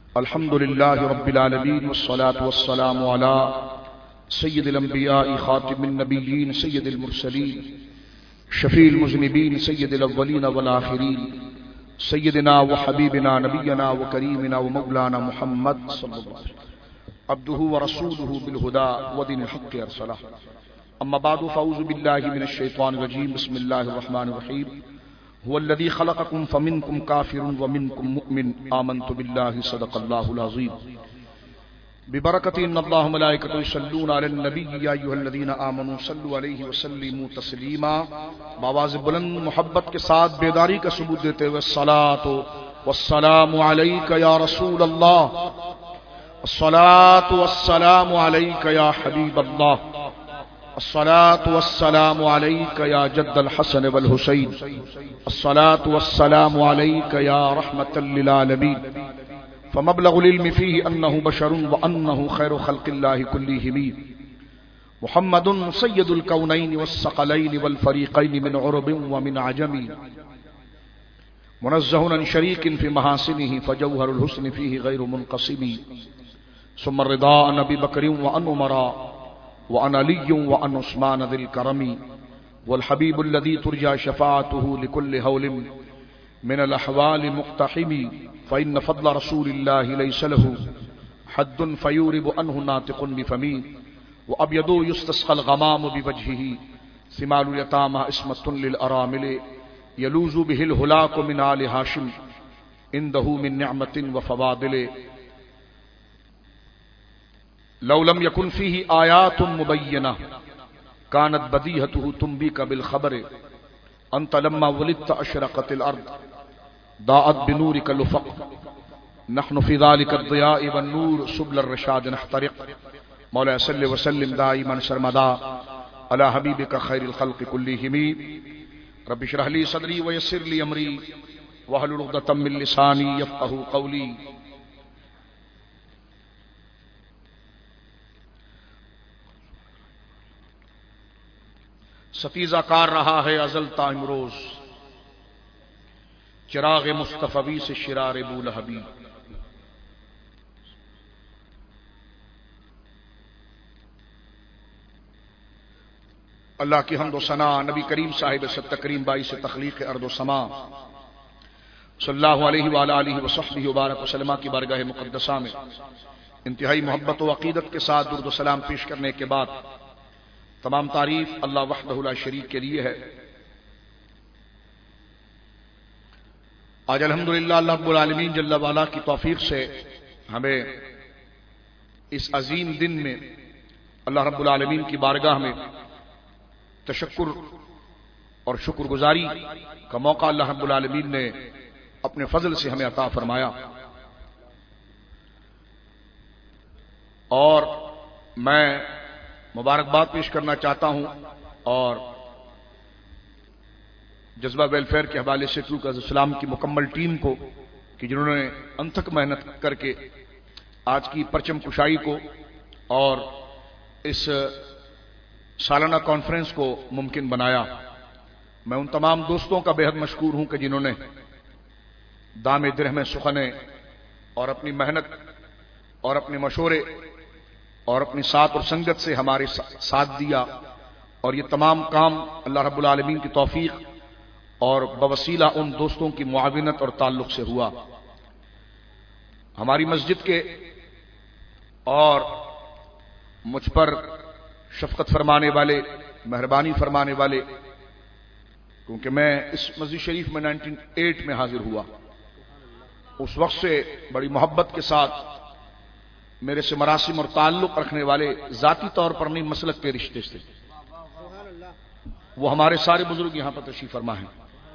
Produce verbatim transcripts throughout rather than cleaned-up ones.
الحمد للہ رب العالمین والصلاة والسلام علی سید الانبیاء خاتم النبیین سید المرسلین شفیع المذنبین سید الاولین والآخرین سیدنا و حبیبنا نبینا و کریمنا و مولانا محمد صلی اللہ علیہ وسلم عبدہ و رسولہ بالہدى و دین الحق ارسلہ. اما بعد فاعوذ باللہ من الشیطان الرجیم. بسم اللہ الرحمن الرحیم. هو الذي خلقكم فمنكم كافر ومنكم مؤمن آمنت بالله صدق الله العظيم. ببركة ان الله ملائكته يصلون على النبي يا ايها الذين آمنوا صلوا عليه وسلموا تسليما. بآواز بلند محبت کے ساتھ بیداری کا ثبوت دیتے ہوئے الصلاة والسلام عليك يا رسول الله، الصلاة والسلام عليك يا حبيب الله، الصلاة والسلام عليك يا جد الحسن والحسين، الصلاة والسلام عليك يا رحمة للعالمين. فمبلغ العلم فيه أنه بشر وأنه خير خلق الله كلهم. محمد سيد الكونين والثقلين والفريقين من عرب ومن عجم، منزه عن شريك في محاسنه فجوهر الحسن فيه غير منقسم. ثم الرضا عن أبي بكر وعن عمر وعن علي وعن عثمان ذي الكرم، والحبيب الذي ترجى شفاعته لكل هول من الأحوال مقتحم. فإن فضل رسول الله ليس له حد فيورب عنه ناطق بفمه، وأبيض يستسقى الغمام بوجهه، ثمال اليتامى اسمة للأرامل، يلوذ به الهلاك من آل هاشم عنده من نعمة وفضائل. لو لم يكن فيه آيات مبينة كانت بديهته تنبيك بالخبر. أنت لما ولدت أشرقت الأرض ضاءت بنورك الأفق، نحن في ذلك الضياء والنور سبل الرشاد نحترق. مولاي صل وسلم دائما سرمدا على حبيبك خير الخلق كلهم. رب اشرح لي صدري ويسر لي أمري واحلل عقدة من لساني يفقهوا قولي. ستیزہ کار رہا ہے ازل تا امروز، چراغ مصطفی سے شرار بولہبی. اللہ کی حمد و ثنا نبی کریم صاحب ست تکریم باعث تخلیق ارض و سما صلی اللہ علیہ وآلہ آلہ وصحبہ وبارک وسلم کی بارگاہ مقدسہ میں انتہائی محبت و عقیدت کے ساتھ درود و سلام پیش کرنے کے بعد تمام تعریف اللہ وحدہ لا شریک کے لیے ہے. آج الحمدللہ اللہ رب العالمین جل وعلا کی توفیق سے ہمیں اس عظیم دن میں اللہ رب العالمین کی بارگاہ میں تشکر اور شکر گزاری کا موقع اللہ رب العالمین نے اپنے فضل سے ہمیں عطا فرمایا. اور میں مبارکباد پیش کرنا چاہتا ہوں اور جذبہ ویلفیئر کے حوالے سے ٹرو کاز اسلام کی مکمل ٹیم کو کہ جنہوں نے انتھک محنت کر کے آج کی پرچم کشائی کو اور اس سالانہ کانفرنس کو ممکن بنایا. میں ان تمام دوستوں کا بے حد مشکور ہوں کہ جنہوں نے دام درہم سخنیں اور اپنی محنت اور اپنے مشورے اور اپنی ساتھ اور سنگت سے ہمارے ساتھ دیا. اور یہ تمام کام اللہ رب العالمین کی توفیق اور بوسیلہ ان دوستوں کی معاونت اور تعلق سے ہوا. ہماری مسجد کے اور مجھ پر شفقت فرمانے والے، مہربانی فرمانے والے، کیونکہ میں اس مسجد شریف میں نائنٹین ایٹ میں حاضر ہوا، اس وقت سے بڑی محبت کے ساتھ میرے سے مراسم اور تعلق رکھنے والے، ذاتی طور پر نہیں مسلک کے رشتے سے، وہ ہمارے سارے بزرگ یہاں پر تشریف فرما ہیں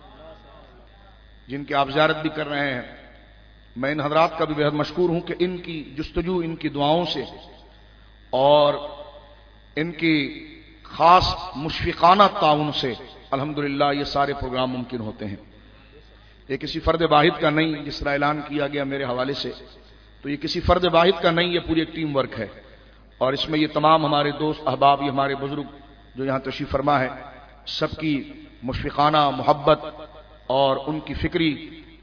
جن کی آپ زیارت بھی کر رہے ہیں. میں ان حضرات کا بھی بہت مشکور ہوں کہ ان کی جستجو، ان کی دعاؤں سے اور ان کی خاص مشفقانہ تعاون سے الحمدللہ یہ سارے پروگرام ممکن ہوتے ہیں. یہ کسی فرد واحد کا نہیں، جس طرح اعلان کیا گیا میرے حوالے سے، تو یہ کسی فرد واحد کا نہیں، یہ پوری ایک ٹیم ورک ہے. اور اس میں یہ تمام ہمارے دوست احباب، یہ ہمارے بزرگ جو یہاں تشریف فرما ہے، سب کی مشفقانہ محبت اور ان کی فکری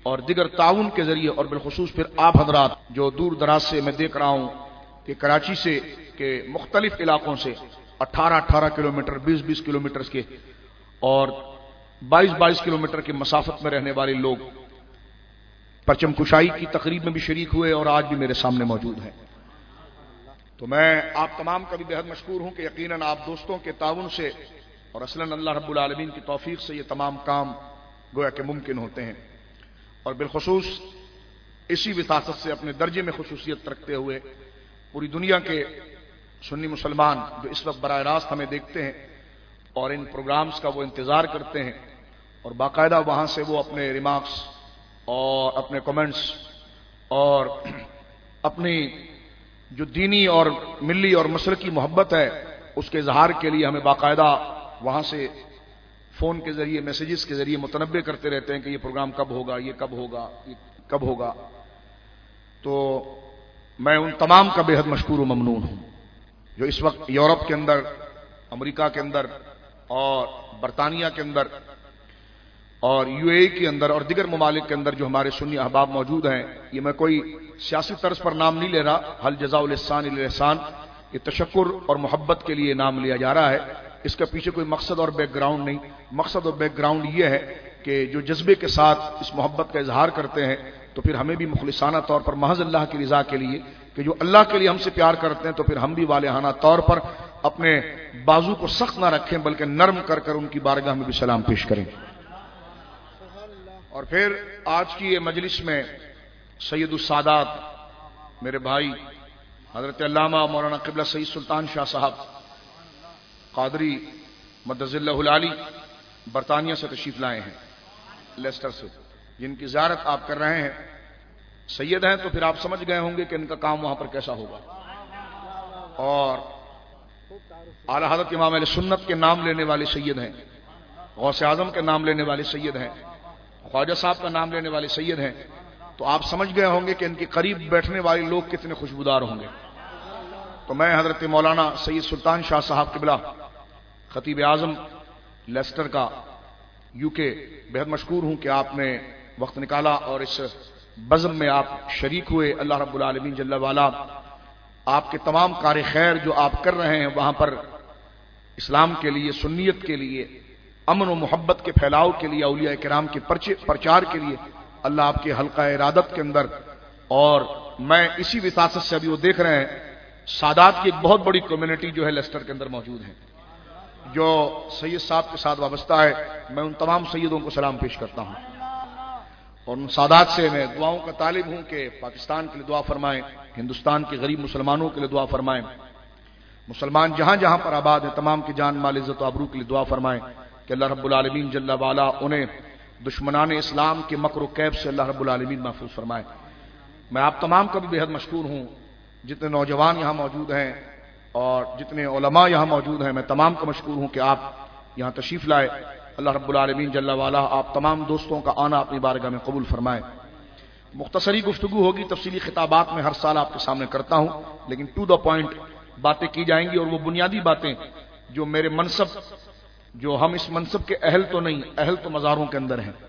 اور دیگر تعاون کے ذریعے، اور بالخصوص پھر آپ حضرات جو دور دراز سے میں دیکھ رہا ہوں کہ کراچی سے کہ مختلف علاقوں سے اٹھارہ اٹھارہ کلومیٹر، بیس بیس کلومیٹر کے اور بائیس بائیس کلومیٹر کے مسافت میں رہنے والے لوگ پرچم کشائی کی تقریب میں بھی شریک ہوئے اور آج بھی میرے سامنے موجود ہیں. تو میں آپ تمام کا بھی بے حد مشکور ہوں کہ یقیناً آپ دوستوں کے تعاون سے اور اصلاً اللہ رب العالمین کی توفیق سے یہ تمام کام گویا کہ ممکن ہوتے ہیں. اور بالخصوص اسی وساطت سے اپنے درجے میں خصوصیت رکھتے ہوئے پوری دنیا کے سنی مسلمان جو اس وقت براہ راست ہمیں دیکھتے ہیں اور ان پروگرامز کا وہ انتظار کرتے ہیں اور باقاعدہ وہاں سے وہ اپنے ریمارکس اور اپنے کمنٹس اور اپنی جو دینی اور ملی اور مسلکی محبت ہے اس کے اظہار کے لیے ہمیں باقاعدہ وہاں سے فون کے ذریعے، میسیجز کے ذریعے متنبع کرتے رہتے ہیں کہ یہ پروگرام کب ہوگا، یہ کب ہوگا، یہ کب ہوگا. تو میں ان تمام کا بے حد مشکور و ممنون ہوں جو اس وقت یورپ کے اندر، امریکہ کے اندر اور برطانیہ کے اندر اور یو اے کے اندر اور دیگر ممالک کے اندر جو ہمارے سنی احباب موجود ہیں. یہ میں کوئی سیاسی طرز پر نام نہیں لے رہا، حل جزاء الاحسان الا الاحسان، یہ تشکر اور محبت کے لیے نام لیا جا رہا ہے. اس کے پیچھے کوئی مقصد اور بیک گراؤنڈ نہیں. مقصد اور بیک گراؤنڈ یہ ہے کہ جو جذبے کے ساتھ اس محبت کا اظہار کرتے ہیں تو پھر ہمیں بھی مخلصانہ طور پر محض اللہ کی رضا کے لیے کہ جو اللہ کے لیے ہم سے پیار کرتے ہیں تو پھر ہم بھی والہانہ طور پر اپنے بازو کو سخت نہ رکھیں بلکہ نرم کر کر ان کی بارگاہ میں بھی سلام پیش کریں. اور پھر آج کی یہ مجلس میں سید السادات میرے بھائی حضرت علامہ مولانا قبلہ سید سلطان شاہ صاحب قادری مدظ اللہ العالی برطانیہ سے تشریف لائے ہیں، لیسٹر سے، جن کی زیارت آپ کر رہے ہیں. سید ہیں تو پھر آپ سمجھ گئے ہوں گے کہ ان کا کام وہاں پر کیسا ہوگا. اور اعلی حضرت امام اہل سنت کے نام لینے والے سید ہیں، غوث اعظم کے نام لینے والے سید ہیں، خواجہ صاحب کا نام لینے والے سید ہیں. تو آپ سمجھ گئے ہوں گے کہ ان کے قریب بیٹھنے والے لوگ کتنے خوشبودار ہوں گے. تو میں حضرت مولانا سید سلطان شاہ صاحب قبلہ خطیب اعظم لیسٹر کا یو کے بے حد مشکور ہوں کہ آپ نے وقت نکالا اور اس بزم میں آپ شریک ہوئے. اللہ رب العالمین جل وعلا آپ کے تمام کار خیر جو آپ کر رہے ہیں وہاں پر اسلام کے لیے، سنیت کے لیے، امن و محبت کے پھیلاؤ کے لیے، اولیاء کرام کے پرچار کے لیے اللہ آپ کے حلقہ ارادت کے اندر. اور میں اسی وساطت سے ابھی وہ دیکھ رہے ہیں سادات کی ایک بہت بڑی کمیونٹی جو ہے لیسٹر کے اندر موجود ہے جو سید صاحب کے ساتھ وابستہ ہے. میں ان تمام سیدوں کو سلام پیش کرتا ہوں اور ان سادات سے میں دعاؤں کا طالب ہوں کہ پاکستان کے لیے دعا فرمائیں، ہندوستان کے غریب مسلمانوں کے لیے دعا فرمائیں، مسلمان جہاں جہاں پر آباد ہیں تمام کی جان مال عزت و آبرو کے لیے دعا فرمائیں کہ اللہ رب العالمین جل وعلا انہیں دشمنان اسلام کے مکر و کیب سے اللہ رب العالمین محفوظ فرمائے. میں آپ تمام کا بھی بے حد مشکور ہوں، جتنے نوجوان یہاں موجود ہیں اور جتنے علماء یہاں موجود ہیں میں تمام کا مشکور ہوں کہ آپ یہاں تشریف لائے. اللہ رب العالمین جل وعلا آپ تمام دوستوں کا آنا اپنی بارگاہ میں قبول فرمائے. مختصری گفتگو ہوگی، تفصیلی خطابات میں ہر سال آپ کے سامنے کرتا ہوں لیکن ٹو دا پوائنٹ باتیں کی جائیں گی اور وہ بنیادی باتیں جو میرے منصب، جو ہم اس منصب کے اہل تو نہیں، اہل تو مزاروں کے اندر ہیں،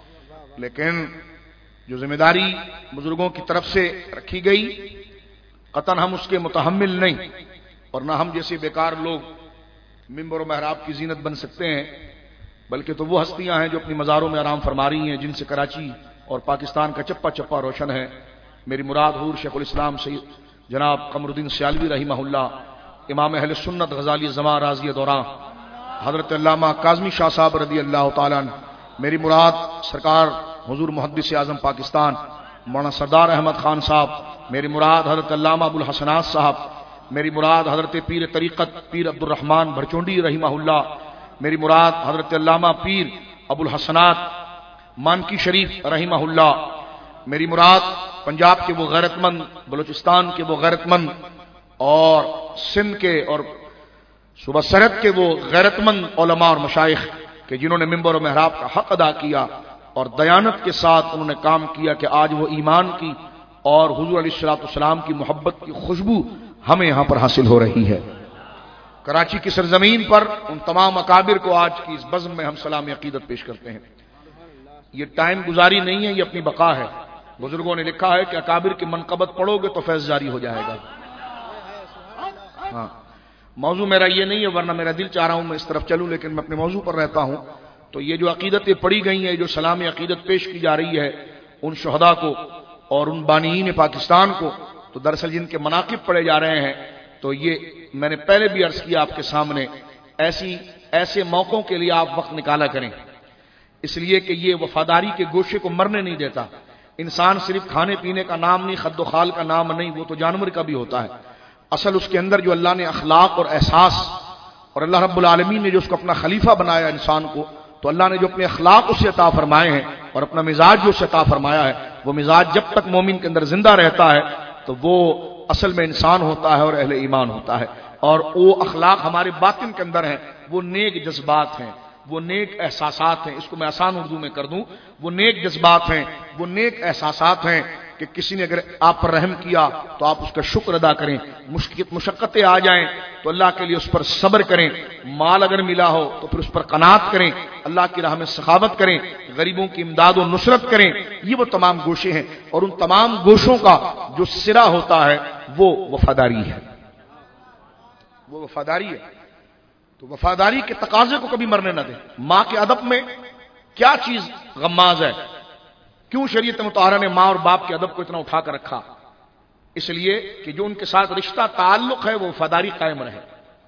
لیکن جو ذمہ داری بزرگوں کی طرف سے رکھی گئی قطعاً ہم اس کے متحمل نہیں اور نہ ہم جیسے بیکار لوگ ممبر و محراب کی زینت بن سکتے ہیں، بلکہ تو وہ ہستیاں ہیں جو اپنی مزاروں میں آرام فرما رہی ہیں جن سے کراچی اور پاکستان کا چپا چپا روشن ہے. میری مراد حضور شیخ الاسلام سید جناب قمر الدین سیالوی رحمہ اللہ، امام اہل سنت غزالی زمان راضی دوراں حضرت علامہ کاظمی شاہ صاحب رضی اللہ تعالیٰ عنہ. میری مراد سرکار حضور محدث اعظم پاکستان مولانا سردار احمد خان صاحب. میری مراد حضرت علامہ ابو الحسنات صاحب. میری مراد حضرت پیر طریقت پیر عبد الرحمن بھرچونڈی رحمہ اللہ. میری مراد حضرت علامہ پیر ابو الحسنات مانکی شریف رحمہ اللہ. میری مراد پنجاب کے وہ غیرت مند، بلوچستان کے وہ غیرت مند اور سندھ کے اور صوبہ سرحد کے وہ غیرت مند علماء اور مشائخ کہ جنہوں نے منبر و محراب کا حق ادا کیا اور دیانت کے ساتھ انہوں نے کام کیا کہ آج وہ ایمان کی اور حضور علیہ الصلوۃ والسلام کی محبت کی خوشبو ہمیں یہاں پر حاصل ہو رہی ہے. کراچی کی سرزمین پر ان تمام اکابر کو آج کی اس بزم میں ہم سلام عقیدت پیش کرتے ہیں. یہ ٹائم گزاری نہیں ہے، یہ اپنی بقا ہے۔ بزرگوں نے لکھا ہے کہ اکابر کی منقبت پڑھو گے تو فیض جاری ہو جائے گا۔ ہاں، موضوع میرا یہ نہیں ہے، ورنہ میرا دل چاہ رہا ہوں میں اس طرف چلوں، لیکن میں اپنے موضوع پر رہتا ہوں۔ تو یہ جو عقیدتیں پڑھی گئی ہیں، جو سلام عقیدت پیش کی جا رہی ہے ان شہداء کو اور ان بانیین پاکستان کو، تو دراصل جن کے مناقب پڑھے جا رہے ہیں، تو یہ میں نے پہلے بھی عرض کیا آپ کے سامنے، ایسی ایسے موقعوں کے لیے آپ وقت نکالا کریں، اس لیے کہ یہ وفاداری کے گوشے کو مرنے نہیں دیتا۔ انسان صرف کھانے پینے کا نام نہیں، خد و خال کا نام نہیں، وہ تو جانور کا بھی ہوتا ہے۔ اصل اس کے اندر جو اللہ نے اخلاق اور احساس، اور اللہ رب العالمین نے جو اس کو اپنا خلیفہ بنایا انسان کو، تو اللہ نے جو اپنے اخلاق اسے عطا فرمائے ہیں اور اپنا مزاج جو اسے عطا فرمایا ہے، وہ مزاج جب تک مومن کے اندر زندہ رہتا ہے تو وہ اصل میں انسان ہوتا ہے اور اہل ایمان ہوتا ہے۔ اور وہ اخلاق ہمارے باطن کے اندر ہیں، وہ نیک جذبات ہیں، وہ نیک احساسات ہیں۔ اس کو میں آسان اردو میں کر دوں، وہ نیک جذبات ہیں، وہ نیک احساسات ہیں کہ کسی نے اگر آپ پر رحم کیا تو آپ اس کا شکر ادا کریں، مشقتیں آ جائیں تو اللہ کے لیے اس پر صبر کریں، مال اگر ملا ہو تو پھر اس پر قناعت کریں، اللہ کی راہ میں سخاوت کریں، غریبوں کی امداد و نصرت کریں۔ یہ وہ تمام گوشے ہیں، اور ان تمام گوشوں کا جو سرا ہوتا ہے وہ وفاداری ہے، وہ وفاداری ہے۔ تو وفاداری کے تقاضے کو کبھی مرنے نہ دیں۔ ماں کے ادب میں کیا چیز غماز ہے؟ کیوں شریعت مطہرہ نے ماں اور باپ کے ادب کو اتنا اٹھا کر رکھا؟ اس لیے کہ جو ان کے ساتھ رشتہ تعلق ہے وہ وفاداری قائم رہے۔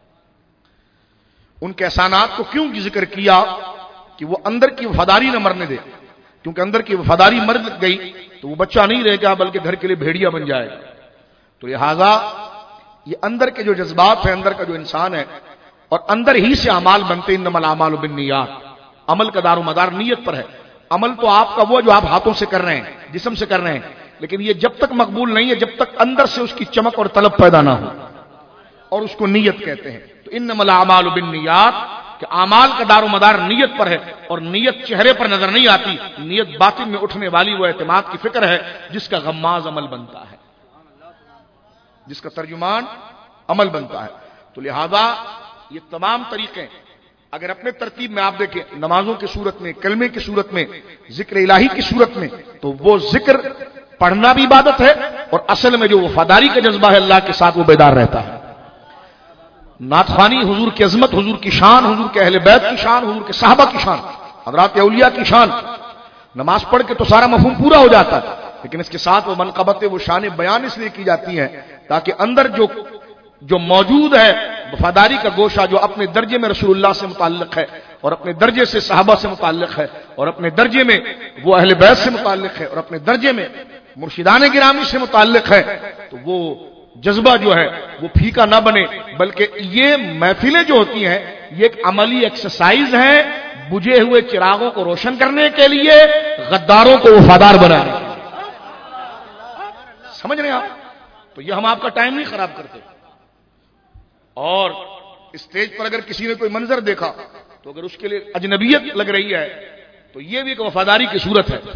ان کے احسانات کو کیوں ذکر کیا؟ کہ وہ اندر کی وفاداری نہ مرنے دے، کیونکہ اندر کی وفاداری مر گئی تو وہ بچہ نہیں رہے گا بلکہ گھر کے لیے بھیڑیا بن جائے گا۔ تو لہذا یہ اندر کے جو جذبات ہیں، اندر کا جو انسان ہے، اور اندر ہی سے اعمال بنتے، انما الاعمال بالنیات، عمل کا دار و مدار نیت پر ہے۔ عمل تو آپ کا وہ جو آپ ہاتھوں سے کر رہے ہیں، جسم سے کر رہے ہیں، لیکن یہ جب تک مقبول نہیں ہے جب تک اندر سے اس کی چمک اور طلب پیدا نہ ہو، اور اس کو نیت کہتے ہیں۔ تو انما الاعمال بالنیات کہ اعمال کا دار و مدار نیت پر ہے، اور نیت چہرے پر نظر نہیں آتی، نیت باطن میں اٹھنے والی وہ اعتماد کی فکر ہے جس کا غماز عمل بنتا ہے، جس کا ترجمان عمل بنتا ہے۔ تو لہذا یہ تمام طریقے اگر اپنے ترتیب میں آپ دیکھیں، نمازوں کی صورت میں، کلمے کی صورت میں، ذکر الہی کی صورت میں، تو وہ ذکر پڑھنا بھی عبادت ہے، اور اصل میں جو وفاداری کا جذبہ ہے اللہ کے ساتھ وہ بیدار رہتا ہے۔ نعت خوانی، حضور کی عظمت، حضور کی شان، حضور کے اہل بیت کی شان، حضور کے صحابہ کی شان، حضرات اولیاء کی شان، نماز پڑھ کے تو سارا مفہوم پورا ہو جاتا ہے، لیکن اس کے ساتھ وہ منقبتیں، وہ شان بیان اس لیے کی جاتی ہیں تاکہ اندر جو جو موجود ہے وفاداری کا گوشہ، جو اپنے درجے میں رسول اللہ سے متعلق ہے، اور اپنے درجے سے صحابہ سے متعلق ہے، اور اپنے درجے میں وہ اہل بیت سے متعلق ہے، اور اپنے درجے میں مرشدان گرامی سے متعلق ہے، تو وہ جذبہ جو ہے وہ پھیکا نہ بنے، بلکہ یہ محفلیں جو ہوتی ہیں یہ ایک عملی ایکسرسائز ہے بجھے ہوئے چراغوں کو روشن کرنے کے لیے، غداروں کو وفادار بنانے کے لیے۔ سمجھ رہے ہیں آپ؟ تو یہ ہم آپ کا ٹائم نہیں خراب کرتے۔ اور اسٹیج پر اگر کسی نے کوئی منظر دیکھا تو اگر اس کے لیے اجنبیت لگ رہی ہے تو یہ بھی ایک وفاداری کی صورت ہے،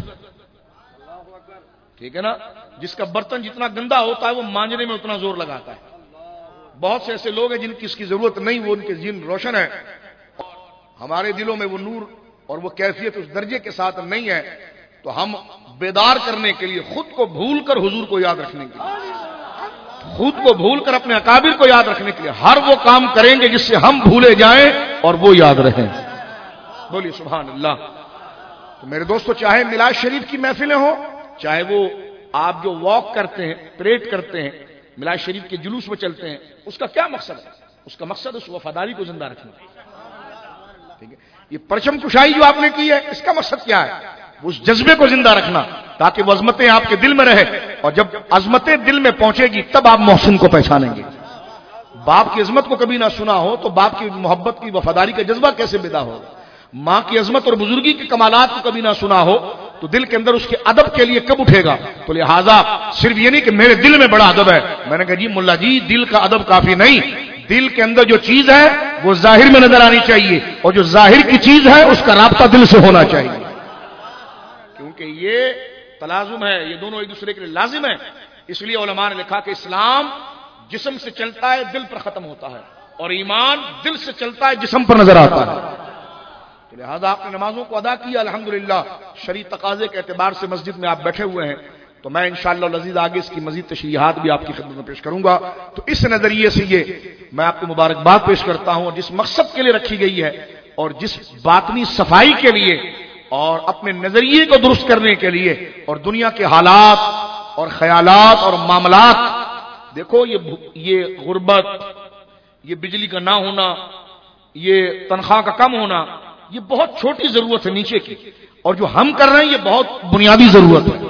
ٹھیک ہے نا؟ جس کا برتن جتنا گندا ہوتا ہے وہ مانجنے میں اتنا زور لگاتا ہے۔ بہت سے ایسے لوگ ہیں جن کی اس کی ضرورت نہیں، وہ ان کے ذہن روشن ہے، ہمارے دلوں میں وہ نور اور وہ کیفیت اس درجے کے ساتھ نہیں ہے، تو ہم بیدار کرنے کے لیے، خود کو بھول کر حضور کو یاد رکھنے کے لیے، خود کو بھول کر اپنے اکابر کو یاد رکھنے کے لیے ہر وہ کام کریں گے جس سے ہم بھولے جائیں اور وہ یاد رہیں۔ بولیے سبحان اللہ۔ تو میرے دوستو، چاہے میلاد شریف کی محفلیں ہوں، چاہے وہ آپ جو واک کرتے ہیں، پریڈ کرتے ہیں، میلاد شریف کے جلوس میں چلتے ہیں، اس کا کیا مقصد ہے؟ اس کا مقصد اس وفاداری کو زندہ رکھنا، ٹھیک ہے؟ یہ پرچم کشائی جو آپ نے کی ہے، اس کا مقصد کیا ہے؟ اس جذبے کو زندہ رکھنا تاکہ وہ عظمتیں آپ کے دل میں رہے، اور جب عظمتیں دل میں پہنچے گی تب آپ محسن کو پہچانیں گے۔ باپ کی عظمت کو کبھی نہ سنا ہو تو باپ کی محبت کی وفاداری کا جذبہ کیسے پیدا ہوگا؟ ماں کی عظمت اور بزرگی کے کمالات کو کبھی نہ سنا ہو تو دل کے اندر اس کے ادب کے لیے کب اٹھے گا؟ تو لہذا صرف یہ نہیں کہ میرے دل میں بڑا ادب ہے، میں نے کہا جی ملا جی دل کا ادب کافی نہیں، دل کے اندر جو چیز ہے وہ ظاہر میں نظر آنی چاہیے، اور جو ظاہر کی چیز ہے اس کا رابطہ دل سے ہونا چاہیے، کیونکہ یہ تلازم ہے، یہ دونوں ایک دوسرے کے لیے لازم ہے۔ اس لیے علماء نے لکھا کہ اسلام جسم سے چلتا ہے، دل پر ختم ہوتا ہے، اور ایمان دل سے چلتا ہے، جسم پر نظر آتا ہے۔ تو لہذا آپ نے نمازوں کو ادا کیا الحمدللہ، شرعی تقاضے کے اعتبار سے مسجد میں آپ بیٹھے ہوئے ہیں، تو میں انشاءاللہ العزیز آگے اس کی مزید تشریحات بھی آپ کی خدمت میں پیش کروں گا۔ تو اس نظریے سے یہ میں آپ کو مبارکباد پیش کرتا ہوں، جس مقصد کے لیے رکھی گئی ہے اور جس باطنی صفائی کے لیے اور اپنے نظریے کو درست کرنے کے لیے اور دنیا کے حالات اور خیالات اور معاملات، دیکھو یہ یہ غربت، یہ بجلی کا نہ ہونا، یہ تنخواہ کا کم ہونا، یہ بہت چھوٹی ضرورت ہے نیچے کی، اور جو ہم کر رہے ہیں یہ بہت بنیادی ضرورت ہے۔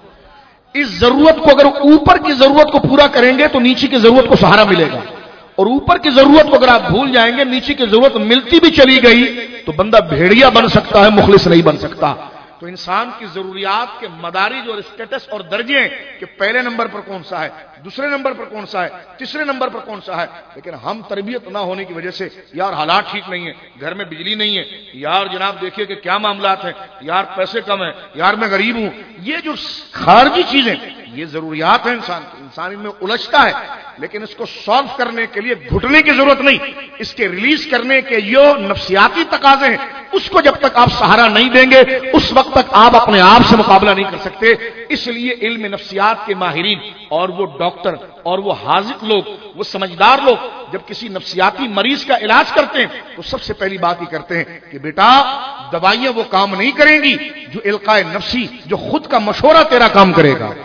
اس ضرورت کو اگر اوپر کی ضرورت کو پورا کریں گے تو نیچے کی ضرورت کو سہارا ملے گا، اور اوپر کی ضرورت کو اگر آپ بھول جائیں گے، نیچے کی ضرورت ملتی بھی چلی گئی تو بندہ بھیڑیا بن سکتا ہے، مخلص نہیں بن سکتا۔ تو انسان کی ضروریات کے مدارج اور اسٹیٹس اور درجے ہیں کہ پہلے نمبر پر کون سا ہے، دوسرے نمبر پر کون سا ہے، تیسرے نمبر پر کون سا ہے، لیکن ہم تربیت نہ ہونے کی وجہ سے یار حالات ٹھیک نہیں ہیں، گھر میں بجلی نہیں ہے، یار جناب دیکھیے کہ کیا معاملات ہیں، یار پیسے کم ہیں، یار میں غریب ہوں، یہ جو خارجی چیزیں یہ ضروریات ہیں انسان کی، انسان ان میں الجھتا ہے، لیکن اس کو سالو کرنے کے لیے گھٹنے کی ضرورت نہیں، اس کے ریلیز کرنے کے جو نفسیاتی تقاضے ہیں اس کو جب تک آپ سہارا نہیں دیں گے اس وقت تک آپ اپنے آپ سے مقابلہ نہیں کر سکتے۔ اس لیے علم نفسیات کے ماہرین اور وہ ڈاکٹر اور وہ حاذق لوگ، وہ سمجھدار لوگ جب کسی نفسیاتی مریض کا علاج کرتے ہیں تو سب سے پہلی بات یہ کرتے ہیں کہ بیٹا دوائیاں وہ کام نہیں کریں گی جو القاء نفسی، جو خود کا مشورہ تیرا کام کرے گا۔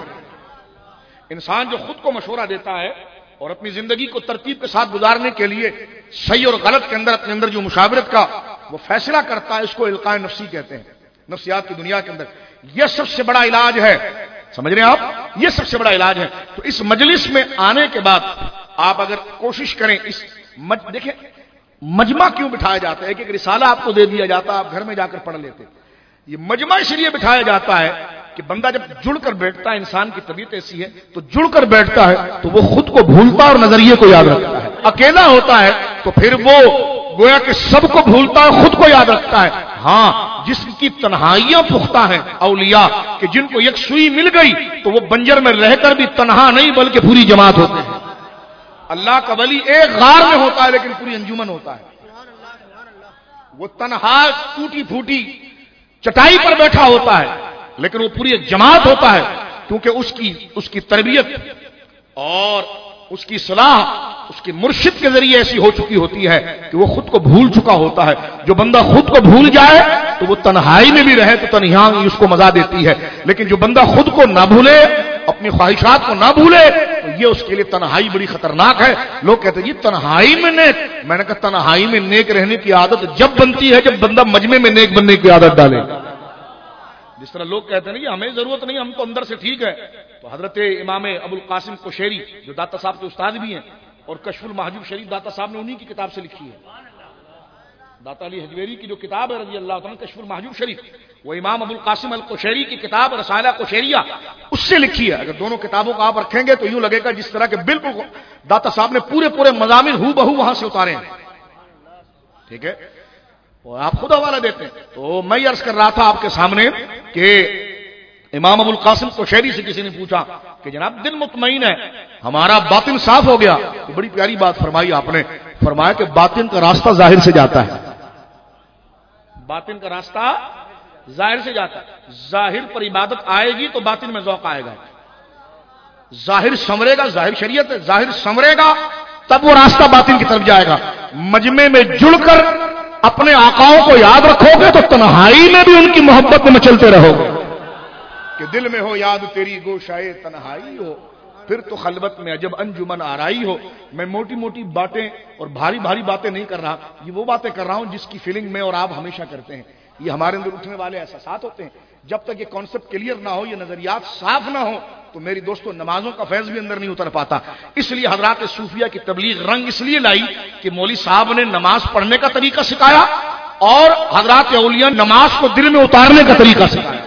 انسان جو خود کو مشورہ دیتا ہے اور اپنی زندگی کو ترتیب کے ساتھ گزارنے کے لیے صحیح اور غلط کے اندر اپنے اندر جو مشاورت کا وہ فیصلہ کرتا ہے، اس کو القاء نفسی کہتے ہیں نفسیات کی دنیا کے اندر۔ یہ سب سے بڑا علاج ہے، سمجھ رہے ہیں آپ، یہ سب سے بڑا علاج ہے۔ تو اس مجلس میں آنے کے بعد آپ اگر کوشش کریں، اس مج... دیکھیں مجمع کیوں بٹھایا جاتا ہے، ایک ایک رسالہ آپ کو دے دیا جاتا، آپ گھر میں جا کر پڑھ لیتے۔ یہ مجمع اس لیے بٹھایا جاتا ہے کہ بندہ جب جڑ کر بیٹھتا ہے، انسان کی طبیعت ایسی ہے تو جڑ کر بیٹھتا ہے تو وہ خود کو بھولتا اور نظریے کو یاد رکھتا ہے۔ اکیلا ہوتا ہے تو پھر وہ گویا کہ سب کو بھولتا ہے، خود کو یاد رکھتا ہے۔ ہاں جس کی تنہائیاں پختہ ہیں اولیاء کہ جن کو یکسوئی مل گئی تو وہ بنجر میں رہ کر بھی تنہا نہیں بلکہ پوری جماعت ہوتے ہیں۔ اللہ کا ولی ایک غار میں ہوتا ہے لیکن پوری انجمن ہوتا ہے۔ وہ تنہا ٹوٹی پھوٹی چٹائی پر بیٹھا ہوتا ہے لیکن وہ پوری ایک جماعت ہوتا ہے، کیونکہ اس کی اس کی تربیت اور اس کی صلاح اس کے مرشد کے ذریعے ایسی ہو چکی ہوتی ہے کہ وہ خود کو بھول چکا ہوتا ہے۔ جو بندہ خود کو بھول جائے تو وہ تنہائی میں بھی رہے تو تنہائی اس کو مزہ دیتی ہے، لیکن جو بندہ خود کو نہ بھولے، اپنی خواہشات کو نہ بھولے، تو یہ اس کے لیے تنہائی بڑی خطرناک ہے۔ لوگ کہتے ہیں یہ تنہائی میں نیک، میں نے کہا تنہائی میں نیک رہنے کی عادت جب بنتی ہے جب بندہ مجمع میں نیک بننے کی عادت ڈالے۔ جس طرح لوگ کہتے ہیں کہ ہمیں ضرورت نہیں، ہم تو اندر سے ٹھیک ہے، تو حضرت امام ابو القاسم قشیری جو داتا صاحب کے استاد بھی ہیں اور کشف المحجوب شریف داتا صاحب نے انہی کی کتاب سے لکھی ہے، داتا علی حجویری کی جو کتاب ہے رضی اللہ تعالیٰ کشف المحجوب شریف، وہ امام ابو القاسم القشیری کی کتاب رسالہ قشیریہ اس سے لکھی ہے۔ اگر دونوں کتابوں کو آپ رکھیں گے تو یوں لگے گا جس طرح کے بالکل داتا صاحب نے پورے پورے مضامین ہو بہو وہاں سے اتارے ہیں، ٹھیک ہے، اور آپ خود حوالہ دیتے ہیں۔ تو میں عرض کر رہا تھا آپ کے سامنے کہ امام ابو القاسم قشیری سے کسی نے پوچھا کہ جناب دل مطمئن ہے، ہمارا باطن صاف ہو گیا، تو بڑی پیاری بات فرمائی آپ نے، فرمایا کہ باطن کا راستہ ظاہر سے جاتا ہے، باطن کا راستہ ظاہر سے جاتا ہے۔ ظاہر پر عبادت آئے گی تو باطن میں ذوق آئے گا، ظاہر سنورے گا، ظاہر شریعت ہے، ظاہر سنورے گا تب وہ راستہ باطن کی طرف جائے گا۔ مجمع میں جڑ کر اپنے آقاؤں کو یاد رکھو گے تو تنہائی میں بھی ان کی محبت میں مچلتے رہو گے، کہ دل میں ہو یاد تیری گوشائے تنہائی ہو، پھر تو خلوت میں عجب انجمن آرائی ہو۔ میں موٹی موٹی باتیں اور بھاری بھاری باتیں نہیں کر رہا، یہ وہ باتیں کر رہا ہوں جس کی فیلنگ میں اور آپ ہمیشہ کرتے ہیں، یہ ہمارے اندر اٹھنے والے احساسات ہوتے ہیں۔ جب تک یہ کانسیپٹ کلیئر نہ ہو، یہ نظریات صاف نہ ہو تو میری دوستوں نمازوں کا فیض بھی اندر نہیں اتر پاتا۔ اس لیے حضرات صوفیہ کی تبلیغ رنگ اس لیے لائی کہ مولوی صاحب نے نماز پڑھنے کا طریقہ سکھایا اور حضرات اولیاء نماز کو دل میں اتارنے کا طریقہ سکھایا،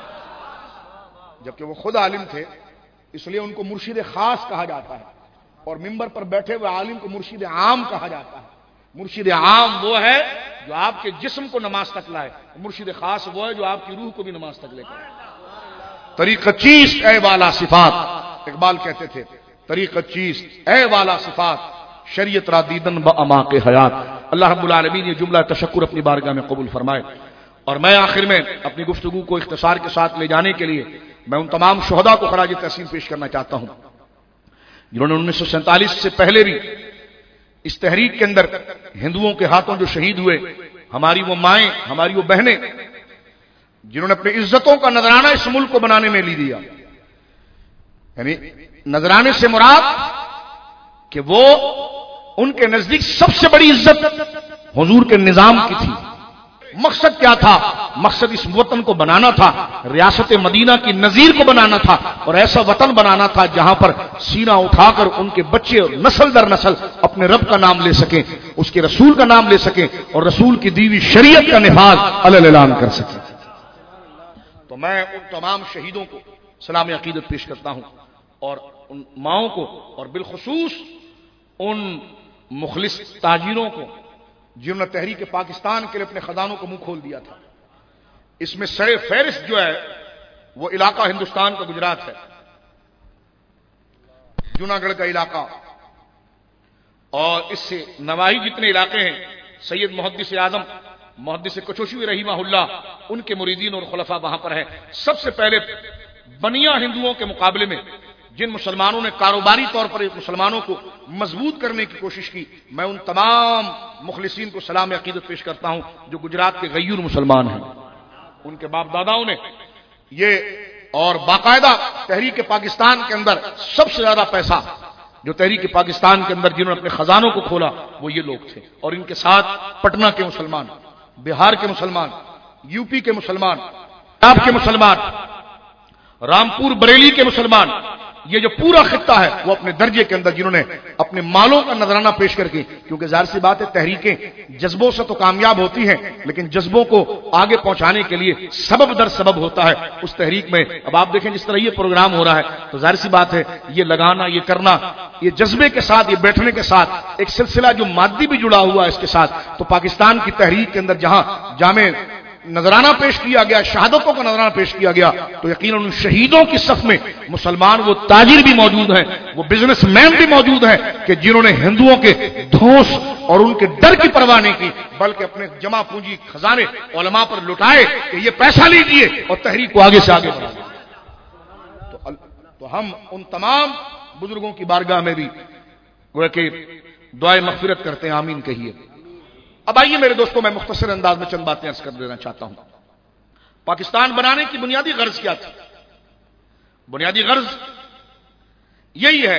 جبکہ وہ خود عالم تھے، اس لیے ان کو مرشد خاص کہا جاتا ہے، اور منبر پر بیٹھے ہوئے عالم کو مرشد عام کہا جاتا ہے۔ مرشد عام وہ ہے جو آپ کے جسم کو نماز تک لائے، مرشد خاص وہ ہے جو آپ کی روح کو بھی نماز تک لے کر۔ طریقہ چیست اے والا صفات، اقبال کہتے تھے طریقہ چیست اے والا صفات، شریعت را دیدن با اماق حیات. اللہ رب العالمین یہ جملہ تشکر اپنی بارگاہ میں قبول فرمائے. اور میں آخر میں اپنی گفتگو کو اختصار کے ساتھ لے جانے کے لیے میں ان تمام شہداء کو خراج تحسین پیش کرنا چاہتا ہوں جنہوں نے انیس سو سینتالیس سے پہلے بھی اس تحریک کے اندر ہندوؤں کے ہاتھوں جو شہید ہوئے، ہماری وہ مائیں، ہماری وہ بہنیں، جنہوں نے اپنی عزتوں کا نذرانہ اس ملک کو بنانے میں لی دیا. یعنی نذرانے سے مراد کہ وہ ان کے نزدیک سب سے بڑی عزت حضور کے نظام کی تھی. مقصد کیا تھا؟ مقصد اس وطن کو بنانا تھا، ریاست مدینہ کی نظیر کو بنانا تھا، اور ایسا وطن بنانا تھا جہاں پر سینہ اٹھا کر ان کے بچے نسل در نسل اپنے رب کا نام لے سکیں، اس کے رسول کا نام لے سکیں، اور رسول کی دیوی شریعت کا نفاذ علی الاعلان کر سکیں. تو میں ان تمام شہیدوں کو سلام عقیدت پیش کرتا ہوں، اور ان ماؤں کو، اور بالخصوص ان مخلص تاجروں کو جنہوں نے تحریک پاکستان کے لیے اپنے خزانوں کو منہ کھول دیا تھا. اس میں سر فہرست جو ہے وہ علاقہ ہندوستان کا گجرات ہے، جوناگڑھ کا علاقہ، اور اس سے نواحی جتنے علاقے ہیں. سید محدث اعظم محدث کچوشوی رحمہ اللہ، ان کے مریدین اور خلفاء وہاں پر ہیں. سب سے پہلے بنیا ہندوؤں کے مقابلے میں جن مسلمانوں نے کاروباری طور پر مسلمانوں کو مضبوط کرنے کی کوشش کی، میں ان تمام مخلصین کو سلام عقیدت پیش کرتا ہوں جو گجرات کے غیور مسلمان ہیں. ان کے باپ داداؤں نے یہ، اور باقاعدہ تحریک پاکستان کے اندر سب سے زیادہ پیسہ جو تحریک پاکستان کے اندر جنہوں نے اپنے خزانوں کو کھولا وہ یہ لوگ تھے. اور ان کے ساتھ پٹنہ کے مسلمان، بہار کے مسلمان، یو پی کے مسلمان، پنجاب کے مسلمان، رامپور بریلی کے مسلمان، یہ جو پورا خطہ ہے وہ اپنے درجے کے اندر جنہوں نے اپنے مالوں کا نذرانہ پیش کر کے، کیونکہ ظاہر سی بات ہے تحریکیں جذبوں سے تو کامیاب ہوتی ہیں، لیکن جذبوں کو آگے پہنچانے کے لیے سبب در سبب ہوتا ہے اس تحریک میں. اب آپ دیکھیں جس طرح یہ پروگرام ہو رہا ہے تو ظاہر سی بات ہے یہ لگانا، یہ کرنا، یہ جذبے کے ساتھ، یہ بیٹھنے کے ساتھ ایک سلسلہ جو مادی بھی جڑا ہوا ہے اس کے ساتھ. تو پاکستان کی تحریک کے اندر جہاں جامع نذرانہ پیش کیا گیا، شہادتوں کا نذرانہ پیش کیا گیا، تو یقیناً ان شہیدوں کی صف میں مسلمان وہ تاجر بھی موجود ہیں، وہ بزنس مین بھی موجود ہیں کہ جنہوں نے ہندوؤں کے دھوس اور ان کے ڈر کی پرواہ نہیں کی، بلکہ اپنے جمع پونجی خزانے علماء پر لٹائے کہ یہ پیسہ لیجیے اور تحریک کو آگے سے آگے بڑھائیے. تو, تو ہم ان تمام بزرگوں کی بارگاہ میں بھی گویا کہ دعائے مغفرت کرتے ہیں، آمین کہیے. اب آئیے میرے دوستوں، میں مختصر انداز میں چند باتیں عرض کر دینا چاہتا ہوں. پاکستان بنانے کی بنیادی غرض کیا تھی؟ بنیادی غرض یہی ہے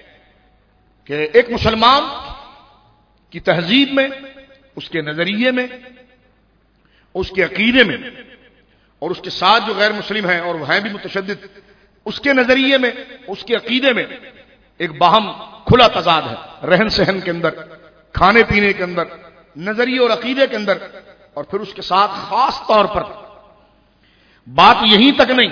کہ ایک مسلمان کی تہذیب میں، اس کے نظریے میں، اس کے عقیدے میں، اور اس کے ساتھ جو غیر مسلم ہیں اور وہ ہیں بھی متشدد، اس کے نظریے میں، اس کے عقیدے میں ایک باہم کھلا تضاد ہے، رہن سہن کے اندر، کھانے پینے کے اندر، نظریے اور عقیدے کے اندر. اور پھر اس کے ساتھ خاص طور پر بات یہیں تک نہیں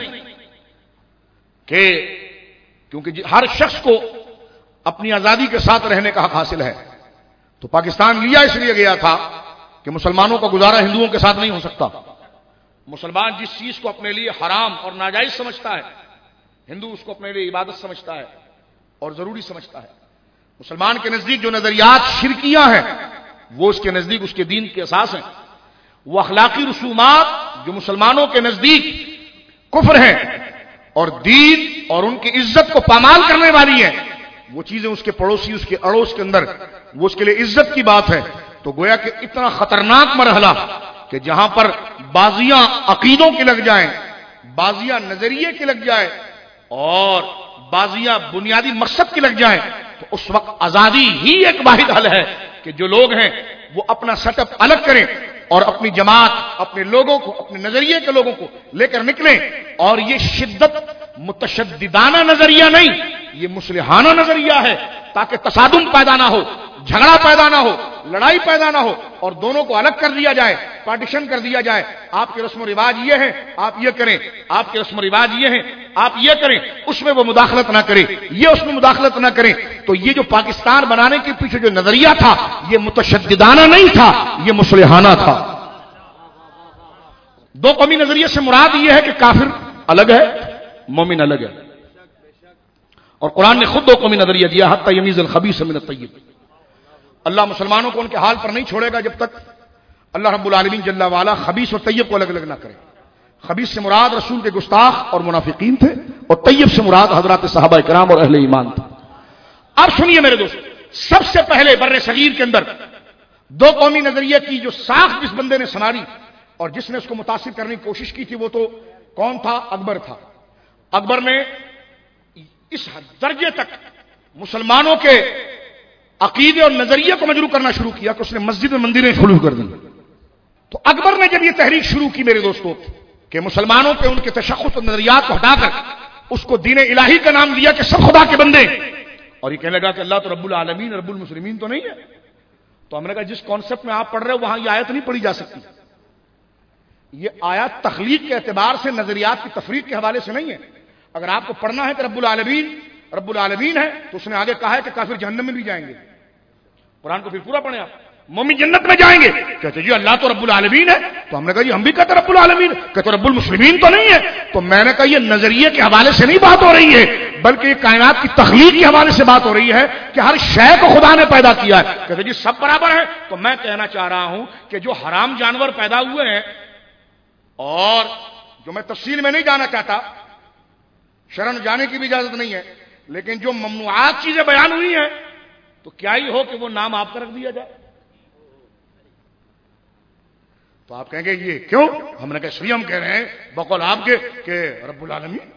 کہ کیونکہ ہر شخص کو اپنی آزادی کے ساتھ رہنے کا حق حاصل ہے، تو پاکستان لیا اس لیے گیا تھا کہ مسلمانوں کا گزارا ہندوؤں کے ساتھ نہیں ہو سکتا. مسلمان جس چیز کو اپنے لیے حرام اور ناجائز سمجھتا ہے، ہندو اس کو اپنے لیے عبادت سمجھتا ہے اور ضروری سمجھتا ہے. مسلمان کے نزدیک جو نظریات شرکیاں ہیں وہ اس کے نزدیک اس کے دین کے اساس ہیں. وہ اخلاقی رسومات جو مسلمانوں کے نزدیک کفر ہیں اور دین اور ان کی عزت کو پامال کرنے والی ہیں، وہ چیزیں اس کے پڑوسی، اس کے اڑوس کے اندر وہ اس کے لیے عزت کی بات ہے. تو گویا کہ اتنا خطرناک مرحلہ کہ جہاں پر بازیاں عقیدوں کی لگ جائیں، بازیاں نظریے کی لگ جائیں اور بازیاں بنیادی مقصد کی لگ جائیں، تو اس وقت آزادی ہی ایک واحد حل ہے کہ جو لوگ ہیں وہ اپنا سیٹ اپ الگ کریں اور اپنی جماعت، اپنے لوگوں کو، اپنے نظریے کے لوگوں کو لے کر نکلیں. اور یہ شدت متشددانہ نظریہ نہیں، یہ مصلحانہ نظریہ ہے، تاکہ تصادم پیدا نہ ہو، جھگڑا پیدا نہ ہو، لڑائی پیدا نہ ہو، اور دونوں کو الگ کر دیا جائے، پارٹیشن کر دیا جائے. آپ کے رسم و رواج یہ ہیں، آپ یہ کریں، آپ کے رسم و رواج یہ ہیں، آپ یہ کریں، اس میں وہ مداخلت نہ کریں، یہ اس میں مداخلت نہ کریں. تو یہ جو پاکستان بنانے کے پیچھے جو نظریہ تھا یہ متشددانہ نہیں تھا، یہ مصلحانہ تھا. دو قومی نظریے سے مراد یہ ہے کہ کافر الگ ہے، مومن الگ ہے. اور قرآن نے خود دو قومی نظریہ دیا، حتی یمیز الخبیث من الطیب. اللہ مسلمانوں کو ان کے حال پر نہیں چھوڑے گا جب تک اللہ رب العالمین جل وعلا خبیث اور طیب کو الگ الگ نہ کرے. خبیث سے مراد رسول کے گستاخ اور منافقین تھے، اور طیب سے مراد حضرات صحابہ کرام اور اہل ایمان تھے. اب سنیے میرے دوست، سب سے پہلے بر صغیر کے اندر دو قومی نظریے کی جو ساخت جس بندے نے سناری اور جس نے اس کو متاثر کرنے کی کوشش کی تھی وہ تو کون تھا؟ اکبر تھا. اکبر نے اس درجے تک مسلمانوں کے عقیدے اور نظریے کو مجروح کرنا شروع کیا کہ اس نے مسجد میں مندریں خلوع کر دیں. تو اکبر نے جب یہ تحریک شروع کی میرے دوستوں کہ مسلمانوں پہ ان کے تشخص اور نظریات کو ہٹا کر اس کو دین الہی کا نام دیا کہ سب خدا کے بندے، اور یہ کہنے لگا کہ اللہ تو رب العالمین رب المسلمین تو نہیں ہے. تو ہم نے کہا جس کانسیپٹ میں آپ پڑھ رہے ہو وہاں یہ آیت نہیں پڑھی جا سکتی. یہ آیت تخلیق کے اعتبار سے نظریات کی تفریق کے حوالے سے نہیں ہے. اگر آپ کو پڑھنا ہے کہ رب العالمین رب العالمین ہے تو اس نے آگے کہا ہے کہ کافر جہنم میں بھی جائیں گے. قرآن کو پھر پورا پڑھیں آپ. مومن جنت میں جائیں گے، کہتے جی اللہ تو رب العالمین ہے. تو ہم نے کہا جی ہم بھی کہتے رب العالمین، کہتے رب المسلمین تو نہیں ہے. تو میں نے کہا یہ نظریے کے حوالے سے نہیں بات ہو رہی ہے بلکہ یہ کائنات کی تخلیق کے حوالے سے بات ہو رہی ہے کہ ہر شے کو خدا نے پیدا کیا ہے. کہتے جی سب برابر ہیں. تو میں کہنا چاہ رہا ہوں کہ جو حرام جانور پیدا ہوئے ہیں، اور جو میں تفصیل میں نہیں جانا چاہتا، شرم جانے کی بھی اجازت نہیں ہے، لیکن جو ممنوعات چیزیں بیان ہوئی ہیں تو کیا ہی ہو کہ وہ نام آپ کا رکھ دیا جائے. تو آپ کہیں گے یہ کیوں؟ ہم نے کہا اس لیے ہم کہہ رہے ہیں بقول آپ کے کہ رب العالمین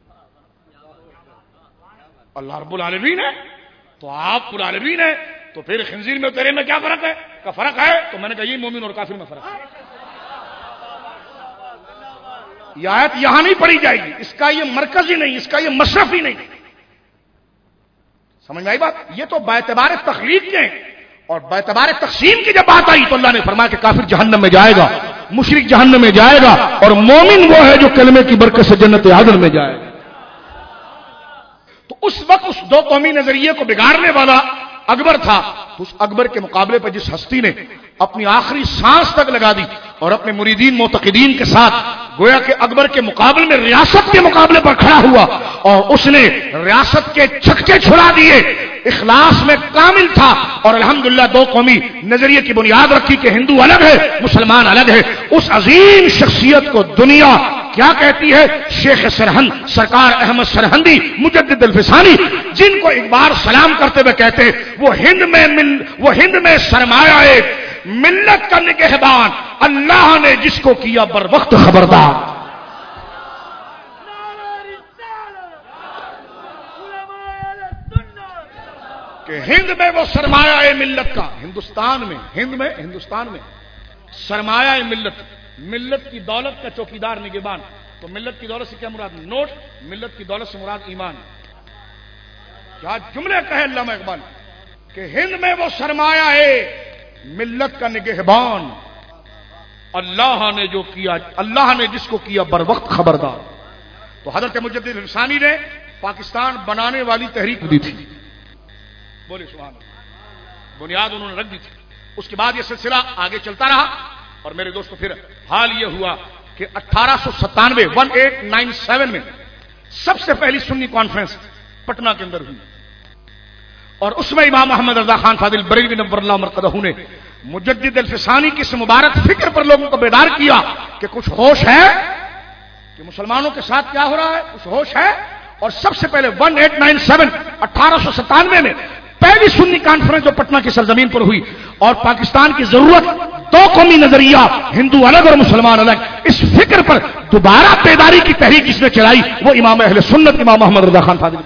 اللہ رب العالمین ہے تو آپ رب العالمین ہے تو پھر خنزیر میں تیرے میں کیا فرق ہے؟ کا فرق ہے. تو میں نے کہا یہ مومن اور کافر میں فرق ہے. یہ آیت یہاں نہیں پڑھی جائے گی، اس کا یہ مرکز ہی نہیں، اس کا یہ مصرف ہی نہیں. سمجھ میں آئی بات؟ یہ تو باعتبار تخلیق کے ہیں، اور باعتبار تقسیم کی جب بات آئی تو اللہ نے فرمایا کہ کافر جہنم میں جائے گا، مشرک جہنم میں جائے گا، اور مومن وہ ہے جو کلمے کی برکت سے جنت عدن میں جائے گا. تو اس وقت اس دو قومی نظریے کو بگاڑنے والا اکبر تھا. تو اس اکبر کے مقابلے پر جس ہستی نے اپنی آخری سانس تک لگا دی اور اپنے مریدین معتقدین کے ساتھ گویا کہ اکبر کے مقابلے میں ریاست کے مقابلے پر کھڑا ہوا اور اس نے ریاست کے چھکے چھڑا دیے، اخلاص میں کامل تھا، اور الحمدللہ دو قومی نظریے کی بنیاد رکھی کہ ہندو الگ ہے مسلمان الگ ہے. اس عظیم شخصیت کو دنیا کیا کہتی ہے؟ شیخ سرہند سرکار احمد سرہندی مجدد الفسانی، جن کو ایک بار سلام کرتے ہوئے کہتے وہ ہند میں مل وہ ہند میں سرمایہ ہے ملت کا نگہبان، اللہ نے جس کو کیا بر وقت خبردار. کہ ہند میں وہ سرمایہ ہے ملت کا، ہندوستان میں ہند میں ہندوستان میں سرمایہ ہے ملت، ملت کی دولت کا چوکیدار نگہبان. تو ملت کی دولت سے کیا مراد؟ نوٹ. ملت کی دولت سے مراد ایمان. کیا جملے کہے علامہ اقبال کہ ہند میں وہ سرمایہ ہے ملت کا نگہبان، اللہ نے جو کیا اللہ نے جس کو کیا بر وقت خبردار. تو حضرت مجدد الفسانی نے پاکستان بنانے والی تحریک دی تھی، بولے سبحان اللہ، بنیاد انہوں نے رکھ دی تھی. اس کے بعد یہ سلسلہ آگے چلتا رہا، اور میرے دوستو پھر حال یہ ہوا کہ اٹھارہ سو ستانوے ون ایٹ نائن سیون میں سب سے پہلی سنی کانفرنس پٹنہ کے اندر ہوئی، اور اس میں امام محمد رضا خان فاضل بریلوی نور اللہ مرقدہ نے مجدد الفسانی کی اس مبارک فکر پر لوگوں کو بیدار کیا کہ کچھ ہوش ہے کہ مسلمانوں کے ساتھ کیا ہو رہا ہے، کچھ ہوش ہے. اور سب سے پہلے ون ایٹ نائن سیون اٹھارہ سو ستانوے میں پہلی سنی کانفرنس جو پٹنہ کی سرزمین پر ہوئی، اور پاکستان کی ضرورت دو قومی نظریہ ہندو الگ اور مسلمان الگ، اس فکر پر دوبارہ بیداری کی تحریک جس نے چلائی وہ امام اہل سنت امام محمد رضا خان فاضل.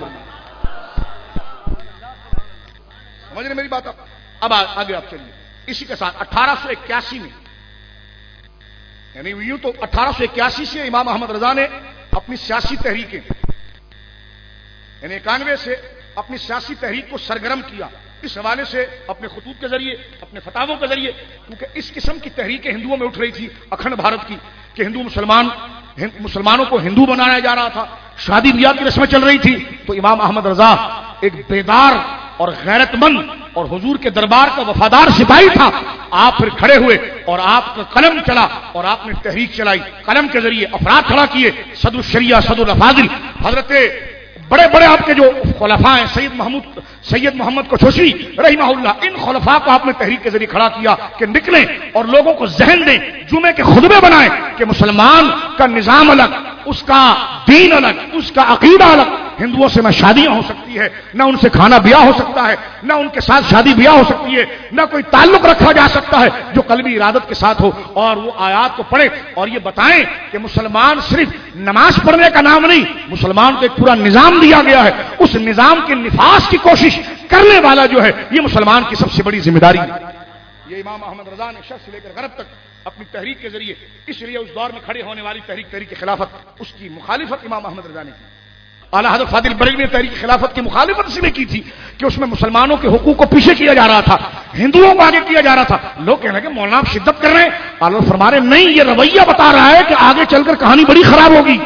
سمجھ رہے میری بات؟ اب آگے آپ چلیے. اسی کے ساتھ اٹھارہ سو اکیاسی میں، یعنی یوں تو اٹھارہ سو اکیاسی سے امام احمد رضا نے اپنی سیاسی تحریکیں، یعنی اکانوے سے اپنی سیاسی تحریک کو سرگرم کیا، اس حوالے سے اپنے خطوط کے ذریعے، اپنے فتاووں کے ذریعے، کیونکہ اس قسم کی تحریکیں ہندوؤں میں اٹھ رہی تھی اکھنڈ بھارت کی کہ ہندو مسلمان مسلمانوں کو ہندو بنایا جا رہا تھا، شادی بیاہ کی رسمیں چل رہی تھی. تو امام احمد رضا ایک بیدار اور غیرت مند اور حضور کے دربار کا وفادار سپاہی تھا. آپ پھر کھڑے ہوئے اور آپ کا قلم چلا اور آپ نے تحریک چلائی، قلم کے ذریعے افراد کھڑا کیے، صدر الشریعہ صدر الافاضل حضرت بڑے بڑے آپ کے جو خلفاء ہیں، سید محمود سید محمد کوشوشی رحمہ اللہ، ان خلفاء کو آپ نے تحریک کے ذریعے کھڑا کیا کہ نکلیں اور لوگوں کو ذہن دیں، جمعے کے خطبے بنائیں کہ مسلمان کا نظام الگ، اس کا دین الگ، اس کا عقیدہ الگ، ہندوؤں سے نہ شادیاں ہو سکتی ہے، نہ ان سے کھانا بیاہ ہو سکتا ہے، نہ ان کے ساتھ شادی بیاہ ہو سکتی ہے، نہ کوئی تعلق رکھا جا سکتا ہے جو قلبی ارادت کے ساتھ ہو، اور وہ آیات کو پڑھیں اور یہ بتائیں کہ مسلمان صرف نماز پڑھنے کا نام نہیں، مسلمان کو ایک پورا نظام دیا گیا ہے، اس نظام کے نفاذ کی کوشش کرنے والا جو ہے یہ مسلمان کی سب سے بڑی ذمہ داری ہے۔ یہ امام احمد رضا نے شرق سے لے کر غرب تک اپنی تحریک کے ذریعے، اس لیے اس دور میں کھڑے ہونے والی تحریک تحریک خلافت، اس کی مخالفت امام احمد رضا نے کی۔ اعلیٰ حضرت فاضل بریلوی نے تحریک خلافت کی مخالفت اس لیے کی تھی کہ اس میں مسلمانوں کے حقوق کو پیچھے کیا جا رہا تھا، ہندوؤں کو آگے کیا جا رہا تھا۔ لوگ کہنے لگے مولانا آپ شدت کر رہے ہیں، اعلیٰ فرما رہے نہیں، یہ رویہ بتا رہا ہے کہ آگے چل کر کہانی بڑی خراب ہوگی،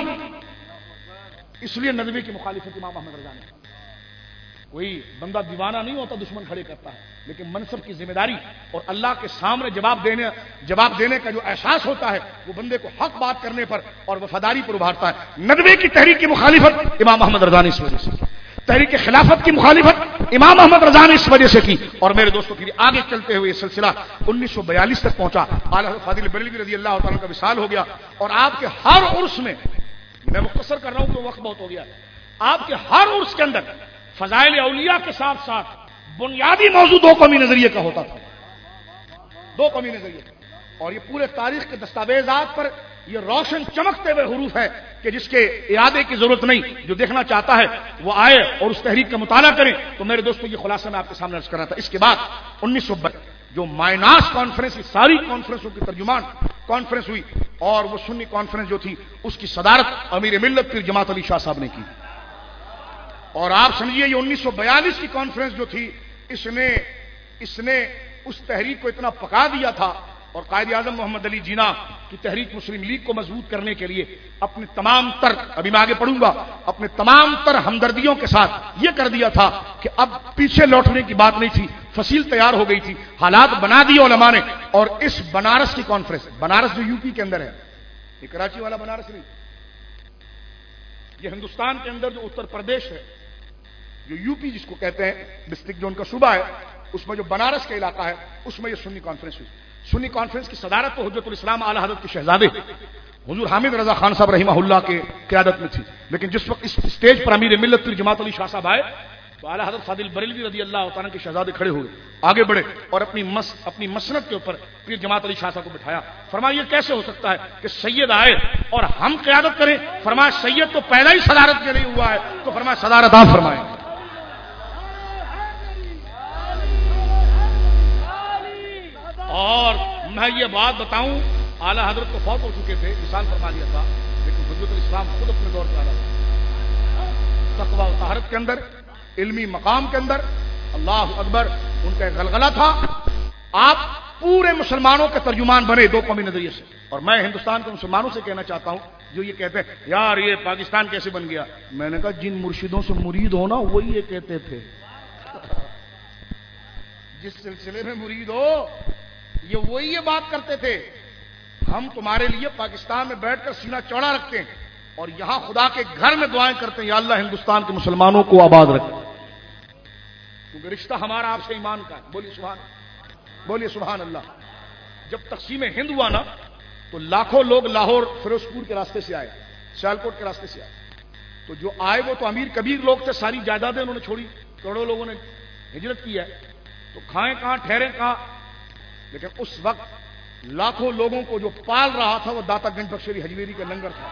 اس لیے ندوی کی مخالفت امام احمد رضا نے۔ کوئی بندہ دیوانہ نہیں ہوتا دشمن کھڑے کرتا ہے، لیکن منصب کی ذمہ داری اور اللہ کے سامنے جواب دینے جواب دینے کا جو احساس ہوتا ہے وہ بندے کو حق بات کرنے پر اور وفاداری پر ابھارتا ہے۔ ندوے کی تحریک کی مخالفت امام احمد رضا نے اس وجہ سے کی، تحریک خلافت کی مخالفت امام احمد رضا نے اس وجہ سے کی۔ اور میرے دوستوں پھر آگے چلتے ہوئے یہ سلسلہ انیس سو بیالیس تک پہنچا، اعلیٰ حضرت فاضل بریلوی رضی اللہ تعالیٰ کا وصال ہو گیا، اور آپ کے ہر عرس میں، میں مختصر کر رہا ہوں تو وقت بہت ہو گیا، آپ کے ہر عرس کے اندر فضائل اولیاء کے ساتھ ساتھ بنیادی موضوع دو قومی نظریے کا ہوتا تھا، دو قومی نظریے، اور یہ پورے تاریخ کے دستاویزات پر یہ روشن چمکتے ہوئے حروف ہے کہ جس کے اعادے کی ضرورت نہیں، جو دیکھنا چاہتا ہے وہ آئے اور اس تحریک کا مطالعہ کریں۔ تو میرے دوستوں یہ خلاصہ میں آپ کے سامنے عرض کر رہا تھا۔ اس کے بعد انیس سو جو مائناس کانفرنس کی ساری کانفرنسوں کی ترجمان کانفرنس ہوئی، اور وہ سنی کانفرنس جو تھی اس کی صدارت امیر ملت پیر جماعت علی شاہ صاحب نے کی، اور آپ سمجھیے یہ انیس سو بیالیس کی کانفرنس جو تھی اس نے اس نے اس تحریک کو اتنا پکا دیا تھا، اور قائد اعظم محمد علی جناح کی تحریک مسلم لیگ کو مضبوط کرنے کے لیے اپنے تمام تر، ابھی میں آگے پڑھوں گا، اپنے تمام تر ہمدردیوں کے ساتھ یہ کر دیا تھا کہ اب پیچھے لوٹنے کی بات نہیں تھی، فصیل تیار ہو گئی تھی، حالات بنا دیے علماء نے۔ اور اس بنارس کی کانفرنس، بنارس جو یو پی کے اندر ہے، یہ کراچی والا بنارس نہیں، یہ ہندوستان کے اندر جو اتر پردیش ہے، جو یو پی جس کو کہتے ہیں ڈسٹرکٹ جو ان کا صوبہ ہے، اس میں جو بنارس کا علاقہ ہے اس میں یہ سنی کانفرنس ہوئی۔ سنی کانفرنس کی صدارت تو حجت الاسلام اعلیٰ حضرت کے شہزادے حضور حامد رضا خان صاحب رحمہ اللہ کے قیادت میں تھی، لیکن جس وقت اس اسٹیج پر امیر ملت پیر جماعت علی شاہ صاحب آئے تو اعلیٰ حضرت فاضل بریلوی رضی اللہ تعالیٰ کے شہزادے کھڑے ہوئے، آگے بڑھے اور اپنی مس اپنی مسند کے اوپر پیر جماعت علی شاہ صاحب کو بٹھایا۔ فرمایا یہ کیسے ہو سکتا ہے کہ سید آئے اور ہم قیادت کریں؟ فرمایا سید تو پہلا ہی صدارت کے لیے ہوا ہے، تو فرمایا صدارت آپ فرمائیں۔ اور میں یہ بات بتاؤں، اعلیٰ حضرت تو فوت ہو چکے تھے، وصال فرما دیا تھا، لیکن حجت الاسلام خود اپنے دور پہ آ رہا تھا، تقویٰ و طہارت کے اندر، علمی مقام کے اندر، اللہ اکبر، ان کا ایک غلغلہ تھا۔ آپ پورے مسلمانوں کے ترجمان بنے دو قومی نظریے سے۔ اور میں ہندوستان کے مسلمانوں سے کہنا چاہتا ہوں جو یہ کہتے ہیں یار یہ پاکستان کیسے بن گیا، میں نے کہا جن مرشدوں سے مرید ہونا وہی یہ کہتے تھے، جس سلسلے میں مرید ہو یہ وہی یہ بات کرتے تھے، ہم تمہارے لیے پاکستان میں بیٹھ کر سینہ چوڑا رکھتے ہیں اور یہاں خدا کے گھر میں دعائیں کرتے ہیں یا اللہ ہندوستان کے مسلمانوں کو آباد رکھے، کیونکہ رشتہ ہمارا آپ سے ایمان کا ہے۔ بولیے سبحان بولیے سبحان اللہ۔ جب تقسیم ہند ہوا نا تو لاکھوں لوگ لاہور فیروزپور کے راستے سے آئے، سیالکوٹ کے راستے سے آئے، تو جو آئے وہ تو امیر کبیر لوگ تھے، ساری جائیدادیں انہوں نے چھوڑی، کروڑوں لوگوں نے ہجرت کی ہے، تو کھائیں کہاں ٹھہریں کہاں، لیکن اس وقت لاکھوں لوگوں کو جو پال رہا تھا وہ داتا گنج بخشری حجویری کا لنگر تھا۔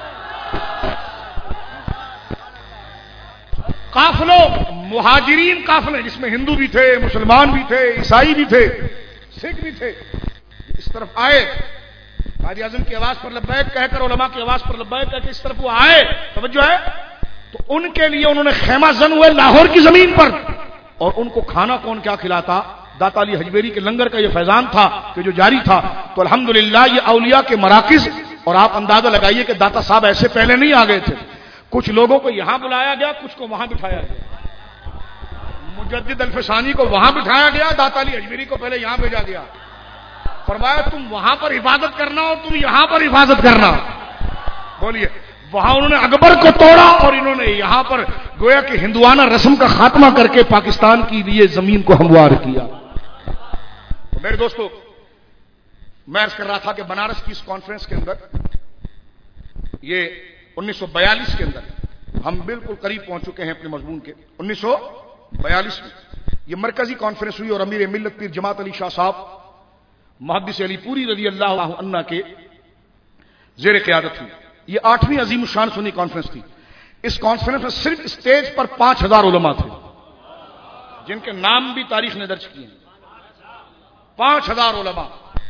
قافلوں مہاجرین قافلے جس میں ہندو بھی تھے، مسلمان بھی تھے، عیسائی بھی تھے، سکھ بھی تھے، اس طرف آئے، قائد اعظم کی آواز پر لبیک کہہ کر، علماء کی آواز پر لبیک کہہ کے اس طرف وہ آئے، توجہ ہے، تو ان کے لیے انہوں نے خیمہ زن ہوئے لاہور کی زمین پر، اور ان کو کھانا کون کیا کھلاتا؟ داتا علی حجویری کے لنگر کا یہ فیضان تھا کہ جو جاری تھا۔ تو الحمدللہ یہ اولیاء کے مراکز، اور آپ اندازہ لگائیے کہ داتا صاحب ایسے پہلے نہیں آ گئے تھے، کچھ لوگوں کو یہاں بلایا گیا، کچھ کو وہاں بٹھایا گیا، مجدد الفسانی کو وہاں بٹھایا گیا، داتا علی حجویری کو پہلے یہاں بھیجا گیا، فرمایا تم وہاں پر حفاظت کرنا اور تم یہاں پر حفاظت کرنا۔ بولیے وہاں انہوں نے اکبر کو توڑا اور انہوں نے یہاں پر گویا کہ ہندوانہ رسم کا خاتمہ کر کے پاکستان کی لیے زمین کو ہموار کیا. تو میرے دوستو، میں عرض کر رہا تھا کہ بنارس کی اس کانفرنس کے اندر، یہ انیس سو بیالیس کے اندر ہم بالکل قریب پہنچ چکے ہیں اپنے مضمون کے. انیس سو بیالیس میں یہ مرکزی کانفرنس ہوئی اور امیر ملت پیر جماعت علی شاہ صاحب محدث علی پوری رضی اللہ عنہ کے زیر قیادت ہوئی. یہ آٹھویں عظیم الشان سنی کانفرنس تھی. اس کانفرنس میں صرف اسٹیج پر پانچ ہزار علماء تھے جن کے نام بھی تاریخ نے درج کیے ہیں. پانچ ہزار علماء.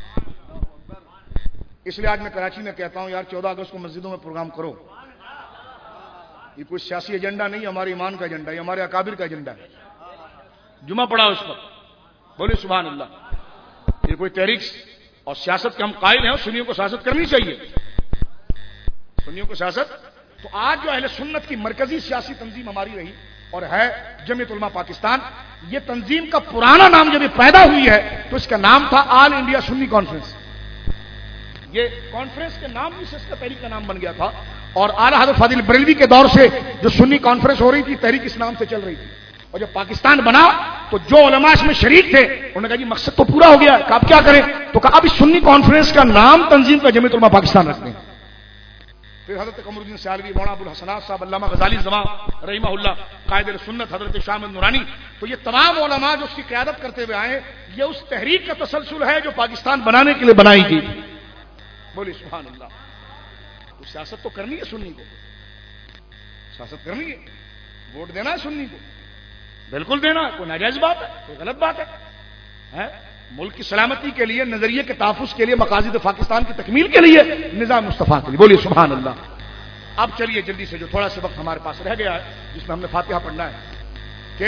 اس لیے آج میں کراچی میں کہتا ہوں یار چودہ اگست کو مسجدوں میں پروگرام کرو. یہ کوئی سیاسی ایجنڈا نہیں، ہمارے ایمان کا ایجنڈا ہے، ہمارے اکابر کا ایجنڈا ہے. جمعہ پڑھا اس پر، بولے سبحان اللہ. یہ کوئی تحریک اور سیاست کے ہم قائل ہیں، سنیوں کو سیاست کرنی چاہیے، سنیوں کو سیاست. تو آج جو اہل سنت کی مرکزی سیاسی تنظیم ہماری رہی اور ہے جمعیت علماء پاکستان. یہ تنظیم کا پرانا نام جب یہ پیدا ہوئی ہے تو اس کا نام تھا آل انڈیا سنی کانفرنس. یہ کانفرنس کے نام بھی سے اس کا تحریک کا نام بن گیا تھا. اور اعلیٰ حضرت فاضل بریلوی کے دور سے جو سنی کانفرنس ہو رہی تھی تحریک اس نام سے چل رہی تھی. اور جب پاکستان بنا تو جو علماء اس میں شریک تھے انہوں نے کہا جی مقصد تو پورا ہو گیا، کہ آپ کیا کریں؟ تو کہا اب اس سنی کانفرنس کا نام تنظیم کا جمعیت علماء پاکستان رکھتے ہیں. پھر حضرت قمر الدین سیالوی، مولانا ابو الحسنات صاحب، علامہ غزالی زمان رحمہ اللہ، قائد سنت حضرت شاہ احمد نورانی، تو یہ تمام علماء جو اس کی قیادت کرتے ہوئے آئے، یہ اس تحریک کا تسلسل ہے جو پاکستان بنانے کے لیے بنائی گئی. بولی سبحان اللہ. تو سیاست تو کرنی ہے سنی کو، سیاست کرنی ہے، ووٹ دینا ہے سنی کو، بالکل دینا ہے. کوئی ناجائز بات ہے؟ کوئی غلط بات ہے؟ ملک کی سلامتی کے لیے، نظریے کے تحفظ کے لیے، مقاصد پاکستان کی تکمیل کے لیے، نظام مصطفیٰ کے لیے. بولیے سبحان اللہ. اب چلیے جلدی سے جو تھوڑا سا وقت ہمارے پاس رہ گیا ہے جس میں ہم نے فاتحہ پڑھنا ہے، کہ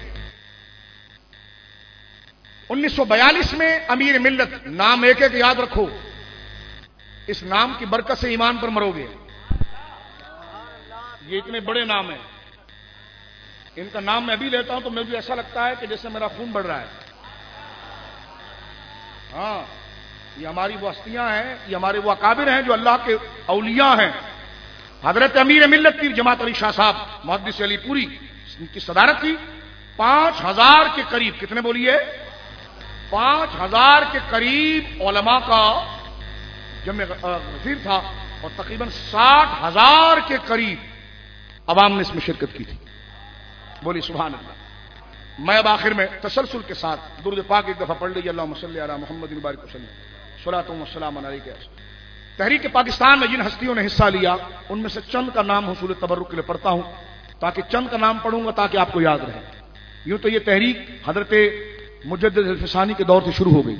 انیس سو بیالیس میں امیر ملت، نام ایک ایک یاد رکھو، اس نام کی برکت سے ایمان پر مرو گے. یہ اتنے بڑے نام ہیں، ان کا نام میں ابھی لیتا ہوں تو مجھے ایسا لگتا ہے کہ جیسے میرا خون بڑھ رہا ہے. ہاں، یہ ہماری وہ ہستیاں ہیں، یہ ہمارے وہ اکابر ہیں جو اللہ کے اولیاء ہیں. حضرت امیر ملت پیر جماعت علی شاہ صاحب محدث علی پوری کی صدارت تھی. پانچ ہزار کے قریب، کتنے بولیے؟ پانچ ہزار کے قریب علماء کا جمع غفیر تھا اور تقریباً ساٹھ ہزار کے قریب عوام نے اس میں شرکت کی تھی. بولی سبحان اللہ. میں اب آخر میں تسلسل کے ساتھ درود پاک ایک دفعہ پڑھ لیجیے. اللہم صلی علی محمد وبارک وسلم صلاۃ و سلام علیک. تحریک پاکستان میں جن ہستیوں نے حصہ لیا ان میں سے چند کا نام حصول تبرک کے لیے پڑھتا ہوں، تاکہ چند کا نام پڑھوں گا تاکہ آپ کو یاد رہے. یوں تو یہ تحریک حضرت مجدد الفسانی کے دور سے شروع ہو گئی.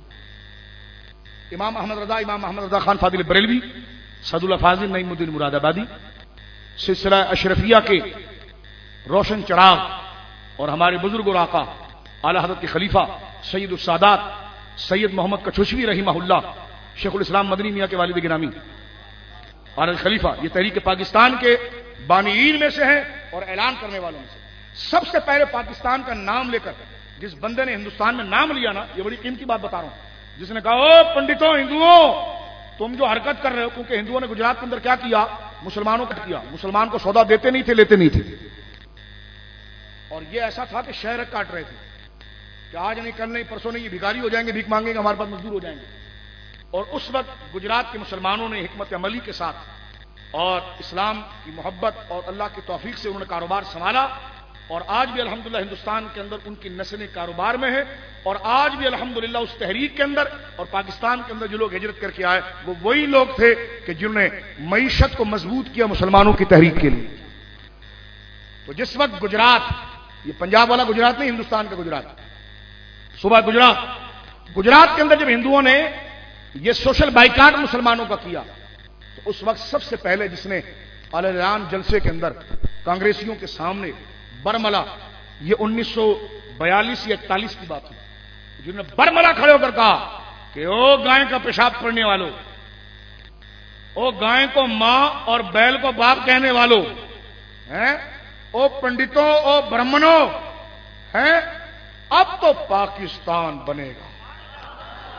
امام احمد رضا، امام احمد رضا خان فاضل بریلوی، سعد اللہ فاضل نعیم الدین مراد آبادی، سلسلہ اشرفیہ کے روشن چراغ اور ہمارے بزرگ اور آقا اعلیٰ حضرت کے خلیفہ سید السادات سید محمد کچھوشوی رحمہ اللہ، شیخ الاسلام مدنی میاں کے والد گرامی اور خلیفہ، یہ تحریک پاکستان کے بانیین میں سے ہیں اور اعلان کرنے والوں میں سے. سب سے پہلے پاکستان کا نام لے کر جس بندے نے ہندوستان میں نام لیا نا، یہ بڑی قیمتی بات بتا رہا ہوں، جس نے کہا او پنڈتوں، ہندوؤں، تم جو حرکت کر رہے ہو، کیونکہ ہندوؤں نے گجرات کے اندر کیا کیا؟ مسلمانوں کا کیا. مسلمان کو سودا دیتے نہیں تھے، لیتے نہیں تھے. اور یہ ایسا تھا کہ شہر کاٹ رہے تھے کہ آج نہیں، کل نہیں، پرسوں نہیں، یہ بھکاری ہو جائیں گے، بھیک مانگیں گے، ہمارے پاس مزدور ہو جائیں گے. اور اس وقت گجرات کے مسلمانوں نے حکمت عملی کے ساتھ اور اسلام کی محبت اور اللہ کی توفیق سے انہوں نے کاروبار سنبھالا. اور آج بھی الحمدللہ ہندوستان کے اندر ان کی نسلیں کاروبار میں ہیں. اور آج بھی الحمدللہ اس تحریک کے اندر اور پاکستان کے اندر جو لوگ ہجرت کر کے آئے وہ وہی لوگ تھے کہ جنہوں نے معیشت کو مضبوط کیا مسلمانوں کی تحریک کے لیے. تو جس وقت گجرات، یہ پنجاب والا گجرات نہیں، ہندوستان کا گجرات، صوبہ گجرات، گجرات کے اندر جب ہندوؤں نے یہ سوشل بائیکاٹ مسلمانوں کا کیا تو اس وقت سب سے پہلے جس نے اعلان جلسے کے اندر کانگریسیوں کے سامنے برملا، یہ انیس سو بیالیس یا اکتالیس کی بات ہے، جنہوں نے برملا کھڑے ہو کر کہا کہ او گائے کا پیشاب کرنے والوں، او گائے کو ماں اور بیل کو باپ کہنے والوں، ہیں او پنڈتوں، او برہمنوں، ہیں اب تو پاکستان بنے گا.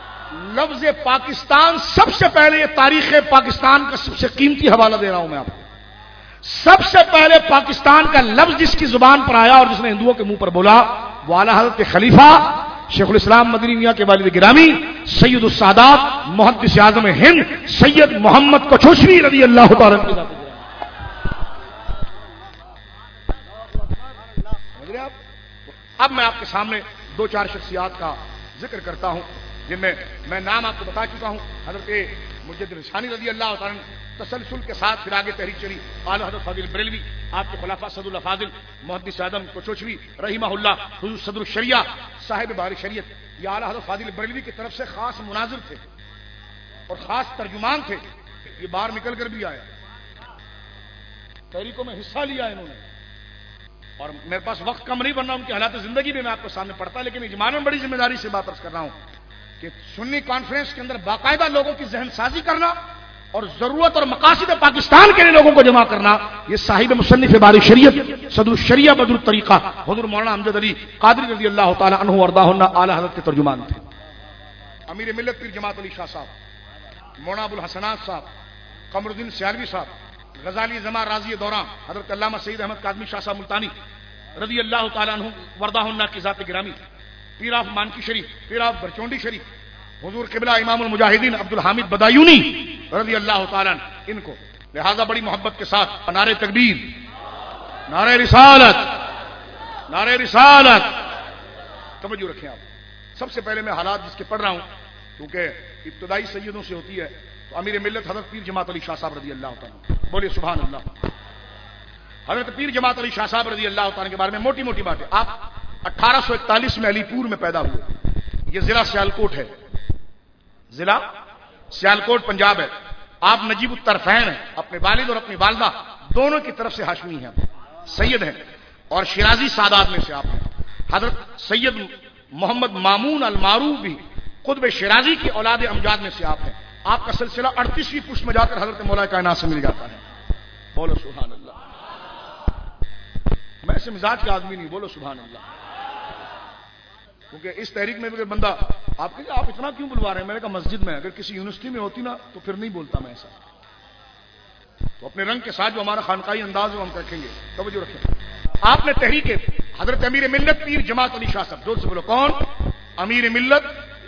لفظ پاکستان سب سے پہلے، یہ تاریخ پاکستان کا سب سے قیمتی حوالہ دے رہا ہوں میں آپ کو. سب سے پہلے پاکستان کا لفظ جس کی زبان پر آیا اور جس نے ہندوؤں کے منہ پر بولا وہ اعلی حضرت خلیفہ شیخ الاسلام مدنی میاں کے والد گرامی سید السادات محدث اعظم ہند سید محمد کچھوشوی رضی اللہ تعالی عنہ. اب میں آپ کے سامنے دو چار شخصیات کا ذکر کرتا ہوں جن میں میں نام آپ کو بتا چکا ہوں. حضرت مجدد رشانی رضی اللہ تعالی تسلسل کے ساتھ پھر آگے تحریک چلی. اعلی حضرت فاضل بریلوی آپ کے خلافہ صدر الفاضل محدث اعظم کچھوشوی رحمہ اللہ حضور صدر الشریعہ صاحب بار شریعت. یہ اعلی حضرت فاضل بریلوی کی طرف سے خاص مناظر تھے اور خاص ترجمان تھے. یہ باہر نکل کر بھی آیا, تحریکوں میں حصہ لیا انہوں نے, اور میرے پاس وقت کم نہیں بن رہا, ان کی حالات زندگی بھی میں آپ کو سامنے پڑھتا, لیکن اجمالاً بڑی ذمہ داری سے بات عرض کر رہا ہوں کہ سنی کانفرنس کے اندر باقاعدہ لوگوں کی ذہن سازی کرنا اور ضرورت اور مقاصد پاکستان کے لیے لوگوں کو جمع کرنا, یہ صاحب مصنف باری شریعت صدر الشریعہ بدر الطریقہ حضور مولانا امجد علی قادری رضی اللہ تعالی عنہ وارضاہ اعلی حضرت کے ترجمان تھے. امیر ملت پیر جماعت علی شاہ صاحب, مولانا ابو الحسنات صاحب, قمر الدین سیالوی صاحب, غزالی زمان راضی دوران حضرت علامہ سید احمد کاظمی شاہ صاحب ملتانی رضی اللہ تعالی عنہ وارضاہ کی ذات گرامی, پیر آف مانکی شریف, پیر آف برچونڈی شریف, حضور قبلہ امام المجاہدین عبد الحامد بدایونی رضی اللہ تعالی عنہ, ان کو لہذا بڑی محبت کے ساتھ نعرہ تکبیر, نعرہ رسالت, نعرہ رسالت. توجہ رکھیں آپ. سب سے پہلے میں حالات جس کے پڑھ رہا ہوں کیونکہ ابتدائی سیدوں سے ہوتی ہے, تو امیر ملت حضرت پیر جماعت علی شاہ صاحب رضی اللہ تعالی, بولیے سبحان اللہ. حضرت پیر جماعت علی شاہ صاحب رضی اللہ تعالی کے بارے میں موٹی موٹی باتیں. آپ اٹھارہ سو اکتالیس میں علی پور میں پیدا ہوئے. یہ ضلع سیالکوٹ ہے, ضلع سیالکوٹ پنجاب ہے. آپ نجیب الطرفین ہیں, اپنے والد اور اپنی والدہ دونوں کی طرف سے ہاشمی ہیں, سید ہیں, اور شیرازی سادات میں سے آپ ہیں. حضرت سید محمد مامون المعروف بھی قطب شیرازی کی اولاد امجاد میں سے آپ ہیں. آپ کا سلسلہ اڑتیسویں پشت میں جا کر حضرت مولا کائنات سے مل جاتا ہے. بولو سبحان اللہ. میں ایسے مزاج کا آدمی نہیں, بولو سبحان اللہ. کیونکہ اس تحریک میں اگر بندہ آپ کہیں آپ اتنا کیوں بلوا رہے ہیں, میں نے کہا مسجد میں اگر کسی یونیورسٹی میں ہوتی نا تو پھر نہیں بولتا میں ایسا. تو اپنے رنگ کے ساتھ جو ہمارا خانقاہی انداز ہے ہم رکھیں گے. توجہ رکھیں. آپ نے تحریک حضرت امیر ملت پیر جماعت علی شاہ صاحب, زور سے بولو کون؟ امیر ملت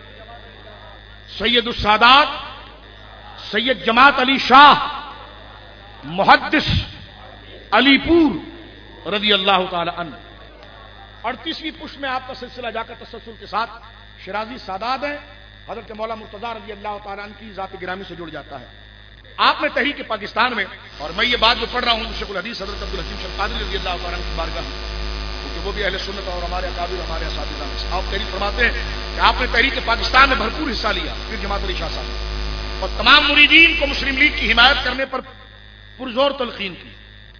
سید السادات سید جماعت علی شاہ محدث علی پور رضی اللہ تعالی عنہ. اڑتیسویں پشت میں آپ کا سلسلہ جا کر تسلسل کے ساتھ شیرازی سادات ہیں. حضرت مولا مرتضیٰ رضی اللہ تعالیٰ عنہ کی ذات گرامی سے جڑ جاتا ہے. آپ نے تحریک پاکستان میں, اور میں یہ بات جو پڑھ رہا ہوں شیخ الحدیث حضرت عبد الحکیم شیخ قادری رضی اللہ تعالیٰ عنہ کی بارگاہ میں, کیونکہ وہ بھی اہل سنت اور ہمارے اکابر ہمارے اساتذہ میں سے. آپ تحریر فرماتے ہیں کہ آپ نے تحریک پاکستان میں بھرپور حصہ لیا, پھر جماعت علی شاہ صاحب, اور تمام مریدین کو مسلم لیگ کی حمایت کرنے پر پرزور تلقین کی.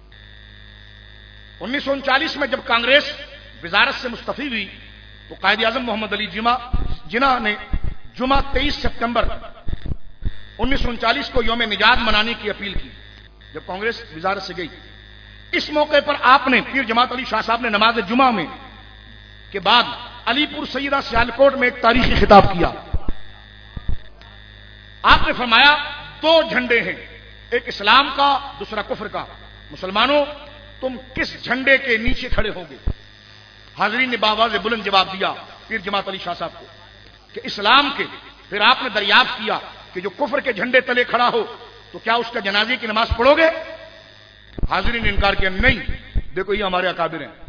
انیس سو انچالیس میں جب کانگریس وزارت سے مستعفی ہوئی تو قائد اعظم محمد علی جمعہ جناح نے جمعہ تیئیس سپتمبر انیس سو انچالیس کو یوم نجات منانے کی اپیل کی جب کانگریس وزارت سے گئی. اس موقع پر آپ نے پیر جماعت علی شاہ صاحب نے نماز جمعہ میں کے بعد علی پور سیدہ سیالکوٹ میں ایک تاریخی خطاب کیا. آپ نے فرمایا دو جھنڈے ہیں, ایک اسلام کا دوسرا کفر کا. مسلمانوں تم کس جھنڈے کے نیچے کھڑے ہو گے؟ حاضرین نے باواز بلند جواب دیا پیر جماعت علی شاہ صاحب کو کہ اسلام کے. پھر آپ نے دریافت کیا کہ جو کفر کے جھنڈے تلے کھڑا ہو تو کیا اس کا جنازے کی نماز پڑھو گے؟ حاضرین نے انکار کیا, نہیں. دیکھو یہ ہمارے اکابر ہیں.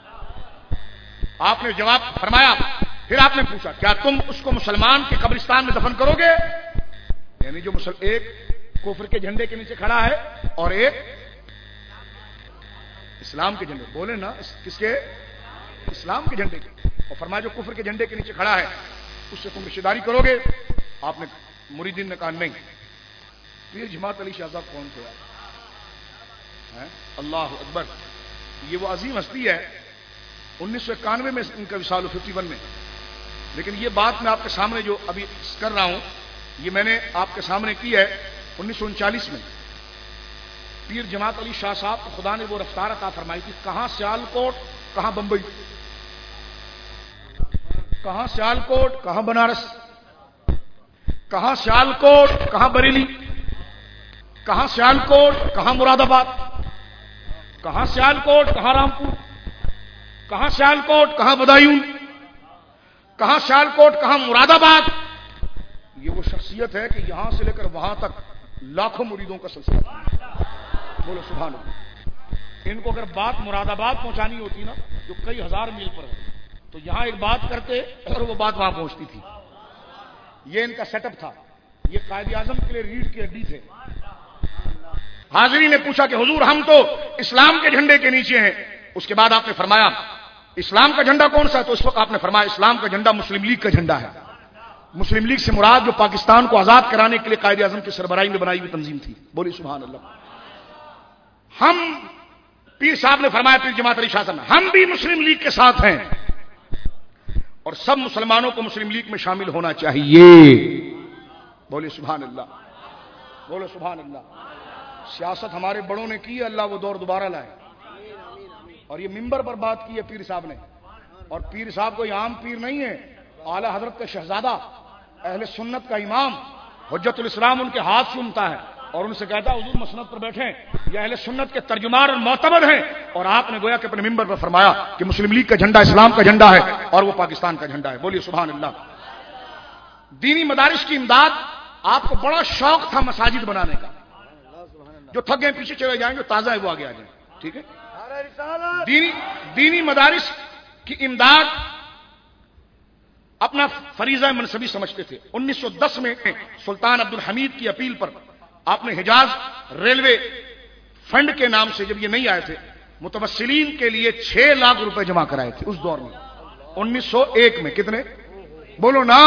آپ نے جواب فرمایا. پھر آپ نے پوچھا کیا تم اس کو مسلمان کے قبرستان میں دفن کرو گے؟ یعنی جو مسل... ایک کفر کے جھنڈے کے نیچے کھڑا ہے اور ایک اسلام کے جھنڈے. بولے نا کس کے؟ اسلام کے جھنڈے کے. اور فرمایا جو کفر کے جھنڈے کے نیچے کھڑا ہے اس سے تم رشتہ داری کرو گے؟ آپ نے مریدین نے کہا نہیں. پیر جماعت علی شاہ صاحب کون سے ہے؟ اللہ اکبر. یہ وہ عظیم ہستی ہے. انیس سو اکانوے میں ان کا وصال ففٹی ون میں. لیکن یہ بات میں آپ کے سامنے جو ابھی کر رہا ہوں یہ میں نے آپ کے سامنے کی ہے انیس سو انچالیس میں. پیر جماعت علی شاہ صاحب کو خدا نے وہ رفتار عطا فرمائی تھی. کہاں سیالکوٹ کہاں بمبئی, کہاں سیالکوٹ کہاں بنارس, کہاں سیالکوٹ کہاں بریلی, کہاں سیالکوٹ کہاں مراد آباد. کہاں سیالکوٹ، کہاں رامپور، کہاں سیالکوٹ، کہاں بدایون، کہاں سیالکوٹ، کہاں مراد آباد. یہ وہ شخصیت ہے کہ یہاں سے لے کر وہاں تک لاکھوں مریدوں کا سلسلہ. بولو سبحان اللہ. ان کو اگر بات مراد آباد پہنچانی ہوتی نا جو کئی ہزار میل پر ہے تو یہاں ایک بات کرتے اور وہ بات وہاں پہنچتی تھی. یہ ان کا سیٹ اپ تھا. یہ قائد اعظم کے لیے ریڑھ کی ہڈی تھے. حاضرین نے پوچھا کہ حضور ہم تو اسلام کے جھنڈے کے نیچے ہیں. اس کے بعد آپ نے فرمایا اسلام کا جھنڈا کون سا ہے؟ تو اس وقت آپ نے فرمایا اسلام کا جھنڈا مسلم لیگ کا جھنڈا ہے. مسلم لیگ سے مراد جو پاکستان کو آزاد کرانے کے لیے قائد اعظم کی سربراہی میں بنائی ہوئی تنظیم تھی. بولی سبحان اللہ. ہم پیر صاحب نے فرمایا پیر جماعت علی شاہ صاحب ہم بھی مسلم لیگ کے ساتھ ہیں اور سب مسلمانوں کو مسلم لیگ میں شامل ہونا چاہیے. بولے سبحان اللہ. بولو سبحان اللہ. سیاست ہمارے بڑوں نے کی ہے, اللہ وہ دور دوبارہ لائے. اور یہ ممبر پر بات کی ہے پیر صاحب نے, اور پیر صاحب کوئی عام پیر نہیں ہے, اعلی حضرت کا شہزادہ, اہل سنت کا امام, حجت الاسلام ان کے ہاتھ چومتا ہے اور ان سے کہتا ہے حضور مسند پر بیٹھیں, یہ اہل سنت کے ترجمان اور معتبر ہیں. اور آپ نے گویا کہ اپنے ممبر پر فرمایا کہ مسلم لیگ کا جھنڈا اسلام کا جھنڈا ہے اور وہ پاکستان کا جھنڈا ہے. بولیے سبحان اللہ. دینی مدارس کی امداد, آپ کو بڑا شوق تھا مساجد بنانے کا, جو تھک گئے پیچھے چلے جائیں, جو تازہ ہے وہ آگے آ جائیں. ٹھیک ہے. دینی دینی مدارس کی امداد اپنا فریضہ منصبی سمجھتے تھے. انیس سو دس میں سلطان عبد الحمید کی اپیل پر آپ نے حجاز ریلوے فنڈ کے نام سے, جب یہ نہیں آئے تھے, متوسلین کے لیے چھ لاکھ روپے جمع کرائے تھے اس دور میں, انیس سو ایک میں. کتنے بولو نا.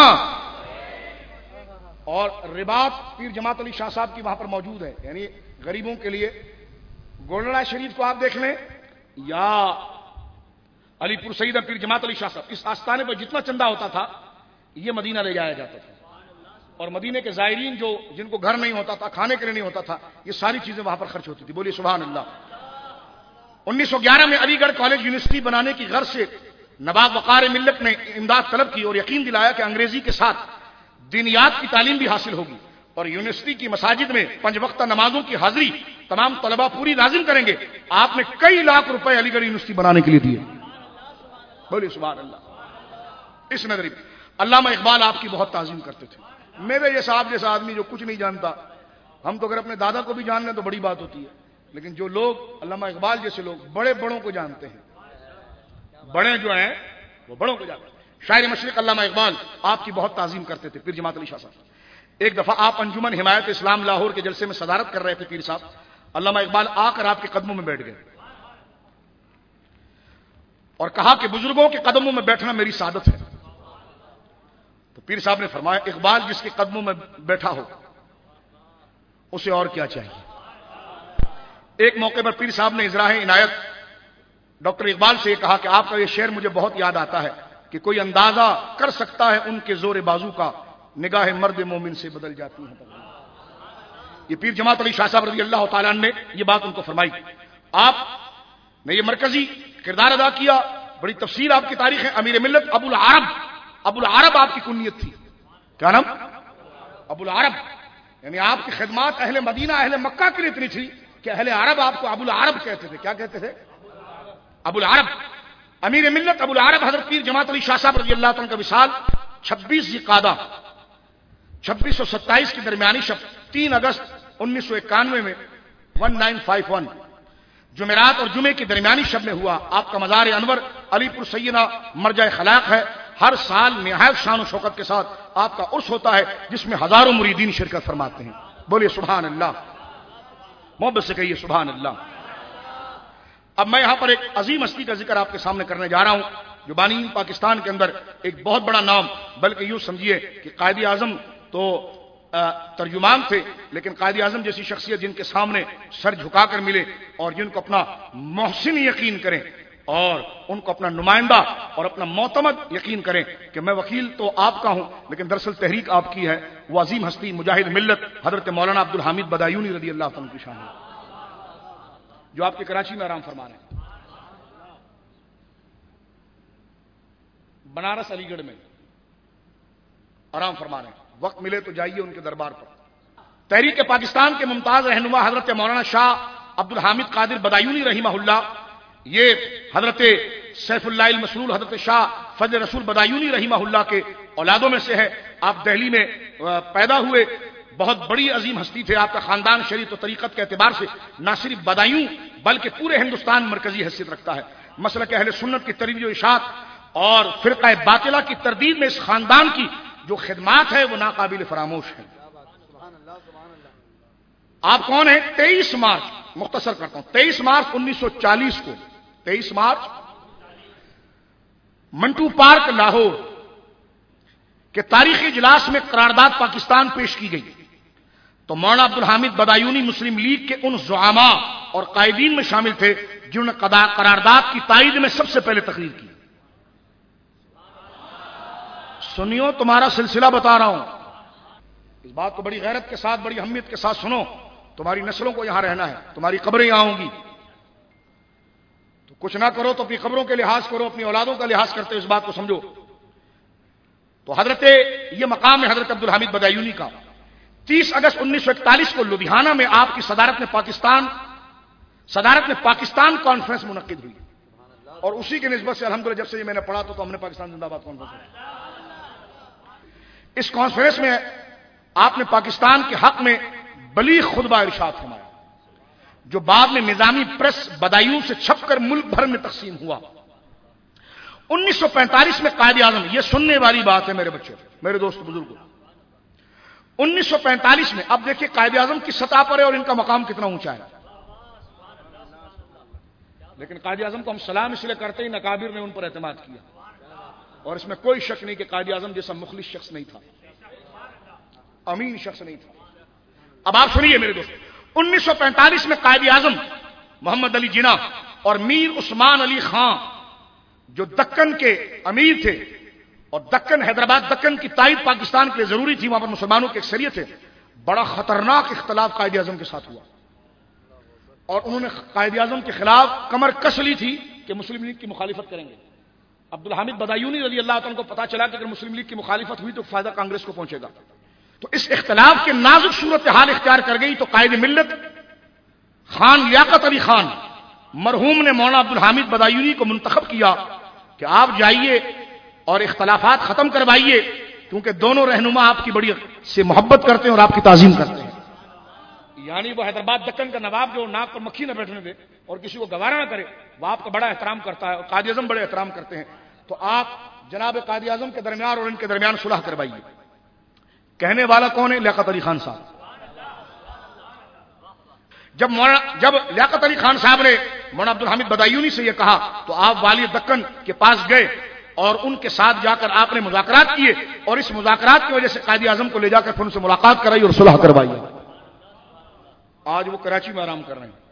اور رباط پیر جماعت علی شاہ صاحب کی وہاں پر موجود ہے, یعنی غریبوں کے لیے. گولڑا شریف کو آپ دیکھ لیں یا علی پور سیدہ پیر جماعت علی شاہ صاحب, اس آستانے پر جتنا چندہ ہوتا تھا یہ مدینہ لے جایا جاتا تھا. اور مدینے کے زائرین جو جن کو گھر نہیں ہوتا تھا, کھانے کے لیے نہیں ہوتا تھا, یہ ساری چیزیں وہاں پر خرچ ہوتی تھی. بولیے سبحان اللہ. انیس سو گیارہ میں علی گڑھ کالج یونیورسٹی بنانے کی غرض سے نواب وقار ملت نے امداد طلب کی اور یقین دلایا کہ انگریزی کے ساتھ دینیات کی تعلیم بھی حاصل ہوگی اور یونیورسٹی کی مساجد میں پنج وقتہ نمازوں کی حاضری تمام طلبہ پوری لازم کریں گے. آپ نے کئی لاکھ روپے علی گڑھ یونیورسٹی بنانے کے لیے دیے. بولیے سبحان اللہ. اس نظریے علامہ اقبال آپ کی بہت تعظیم کرتے تھے. میرے جیسا آپ جیسا آدمی جو کچھ نہیں جانتا, ہم تو اگر اپنے دادا کو بھی جان لیں تو بڑی بات ہوتی ہے, لیکن جو لوگ علامہ اقبال جیسے لوگ بڑے بڑوں کو جانتے ہیں, بڑے جو ہیں وہ بڑوں کو جانتے ہیں. شاعر مشرق علامہ اقبال آپ کی بہت تعظیم کرتے تھے, پیر جماعت علی شاہ صاحب. ایک دفعہ آپ انجمن حمایت اسلام لاہور کے جلسے میں صدارت کر رہے تھے پیر صاحب. علامہ اقبال آ کر آپ کے قدموں میں بیٹھ گئے اور کہا کہ بزرگوں کے قدموں میں بیٹھنا میری سعادت ہے. تو پیر صاحب نے فرمایا اقبال جس کے قدموں میں بیٹھا ہو اسے اور کیا چاہیے. ایک موقع پر پیر صاحب نے اظہار عنایت ڈاکٹر اقبال سے یہ کہا کہ آپ کا یہ شعر مجھے بہت یاد آتا ہے کہ کوئی اندازہ کر سکتا ہے ان کے زور بازو کا, نگاہ مرد مومن سے بدل جاتی ہے. یہ پیر جماعت علی شاہ صاحب رضی اللہ تعالیٰ نے یہ بات ان کو فرمائی. آپ نے یہ مرکزی کردار ادا کیا. بڑی تفصیل آپ کی تاریخ ہے. امیر ملت ابو العرب, ابو العرب آپ کی کنیت تھی. کیا نام؟ ابو العرب. یعنی آپ کی خدمات اہل مدینہ اہل مکہ کے لیے اتنی تھی کہ اہل عرب آپ کو ابو العرب کہتے تھے. کیا کہتے تھے؟ ابو العرب. امیر ملت ابو العرب حضرت پیر جماعت علی شاہ صاحب رضی اللہ تعالیٰ کا وصال چھبیس ذی-القعدہ چھبیس سو ستائیس کی درمیانی شب تین اگست انیس سو اکانوے میں انیس سو اکیاون جمعرات اور جمعے کی درمیانی شب میں ہوا. آپ کا مزار انور علی پور سیدہ مرجع خلاق ہے. ہر سال نہایت شان و شوکت کے ساتھ آپ کا عرس ہوتا ہے جس میں ہزاروں مریدین شرکت فرماتے ہیں. بولیے سبحان اللہ. محبت سے کہیے سبحان اللہ. اب میں یہاں پر ایک عظیم ہستی کا ذکر آپ کے سامنے کرنے جا رہا ہوں جو بانی پاکستان کے اندر ایک بہت بڑا نام, بلکہ یوں سمجھیے کہ قائد اعظم تو ترجمان تھے, لیکن قائد اعظم جیسی شخصیت جن کے سامنے سر جھکا کر ملے اور جن کو اپنا محسن یقین کریں اور ان کو اپنا نمائندہ اور اپنا معتمد یقین کریں کہ میں وکیل تو آپ کا ہوں لیکن دراصل تحریک آپ کی ہے, وہ عظیم ہستی مجاہد ملت حضرت مولانا عبد الحمید بدایونی رضی اللہ عنہ کی شان ہے, جو آپ کے کراچی میں آرام فرما رہے ہیں, بنارس علی گڑھ میں آرام فرما رہے ہیں. وقت ملے تو جائیے ان کے دربار پر. تحریک پاکستان کے ممتاز رہنما حضرت مولانا شاہ عبدالحامد قادر بدایونی رحمہ اللہ، یہ حضرت سیف اللہ المسلول حضرت شاہ فضل رسول بدایونی رحمہ اللہ کے اولادوں میں سے ہے. آپ دہلی میں پیدا ہوئے، بہت بڑی عظیم ہستی تھے. آپ کا خاندان شریعت و طریقت کے اعتبار سے نہ صرف بدایوں بلکہ پورے ہندوستان مرکزی حیثیت رکھتا ہے. مسلک اہل سنت کی ترویج و اشاعت اور فرقہ باطلہ کی تردید میں اس خاندان کی جو خدمات ہے وہ ناقابل فراموش ہے. آپ کون ہیں؟ تیئیس مارچ، مختصر کرتا ہوں، تیئیس مارچ انیس سو چالیس کو، تیئیس مارچ منٹو پارک لاہور کے تاریخی اجلاس میں قرارداد پاکستان پیش کی گئی تو مولانا عبدالحامد بدایونی مسلم لیگ کے ان زعماء اور قائدین میں شامل تھے جنہوں نے قرارداد کی تائید میں سب سے پہلے تقریر کی. سنیو، تمہارا سلسلہ بتا رہا ہوں، اس بات کو بڑی غیرت کے ساتھ، بڑی اہمیت کے ساتھ سنو. تمہاری نسلوں کو یہاں رہنا ہے، تمہاری قبریں یہاں ہوں گی، تو کچھ نہ کرو تو اپنی قبروں کے لحاظ کرو، اپنی اولادوں کا لحاظ کرتے ہو، اس بات کو سمجھو. تو حضرت یہ مقام ہے حضرت عبدالحامد بدایونی کا. تیس اگست انیس سو اکتالیس کو لدھیانہ میں آپ کی صدارت میں پاکستان صدارت میں پاکستان کانفرنس منعقد ہوئی، اور اسی کے نسبت سے الحمدللہ جب سے یہ میں نے پڑھا تو, تو ہم نے پاکستان زندہ باد کانفرنس. اس کانفرنس میں آپ نے پاکستان کے حق میں بلیغ خطبہ ارشاد فرمایا جو بعد میں نظامی پریس بدایوں سے چھپ کر ملک بھر میں تقسیم ہوا. انیس سو پینتالیس میں قائد اعظم، یہ سننے والی بات ہے میرے بچوں، میرے دوست بزرگوں، انیس سو پینتالیس میں، اب دیکھیے قائد اعظم کی سطح پر ہے اور ان کا مقام کتنا اونچا ہے. لیکن قائد اعظم کو ہم سلام اس لیے کرتے ہیں، اکابر نے ان پر اعتماد کیا، اور اس میں کوئی شک نہیں کہ قائد اعظم جیسا مخلص شخص نہیں تھا، امین شخص نہیں تھا. اب آپ سنیے میرے دوست، انیس سو پینتالیس میں قائد اعظم محمد علی جناح اور میر عثمان علی خان جو دکن کے امیر تھے، اور دکن حیدرآباد دکن کی تائید پاکستان کے لیے ضروری تھی، وہاں پر مسلمانوں کی اکثریت ہے، بڑا خطرناک اختلاف قائد اعظم کے ساتھ ہوا، اور انہوں نے قائد اعظم کے خلاف کمر کس لی تھی کہ مسلم لیگ کی مخالفت کریں گے. عبدالحامد بدایونی رضی اللہ عنہ کو پتا چلا کہ اگر مسلم لیگ کی مخالفت ہوئی تو فائدہ کانگریس کو پہنچے گا، تو اس اختلاف کے نازک صورتحال اختیار کر گئی. تو قائد ملت خان لیاقت علی خان مرحوم نے مولانا عبدالحامد بدایونی کو منتخب کیا کہ آپ جائیے اور اختلافات ختم کروائیے، کیونکہ دونوں رہنما آپ کی بڑی سے محبت کرتے ہیں اور آپ کی تعظیم کرتے ہیں. یعنی وہ حیدرآباد دکن کا نواب جو ناک پر مکھی نہ بیٹھنے دے اور کسی کو گوارا نہ کرے، وہ آپ کا بڑا احترام کرتا ہے، اور قائد اعظم بڑے احترام کرتے ہیں. تو آپ جناب قائد اعظم کے درمیان اور ان کے درمیان صلح کروائیے. کہنے والا کون ہے؟ لیاقت علی خان صاحب. جب جب لیاقت علی خان صاحب نے مولانا عبدالحامد بدایونی سے یہ کہا تو آپ والی دکن کے پاس گئے اور ان کے ساتھ جا کر آپ نے مذاکرات کیے، اور اس مذاکرات کی وجہ سے قائد اعظم کو لے جا کر پھر ان سے ملاقات کرائی اور صلح کروائی. آج وہ کراچی میں آرام کر رہے ہیں.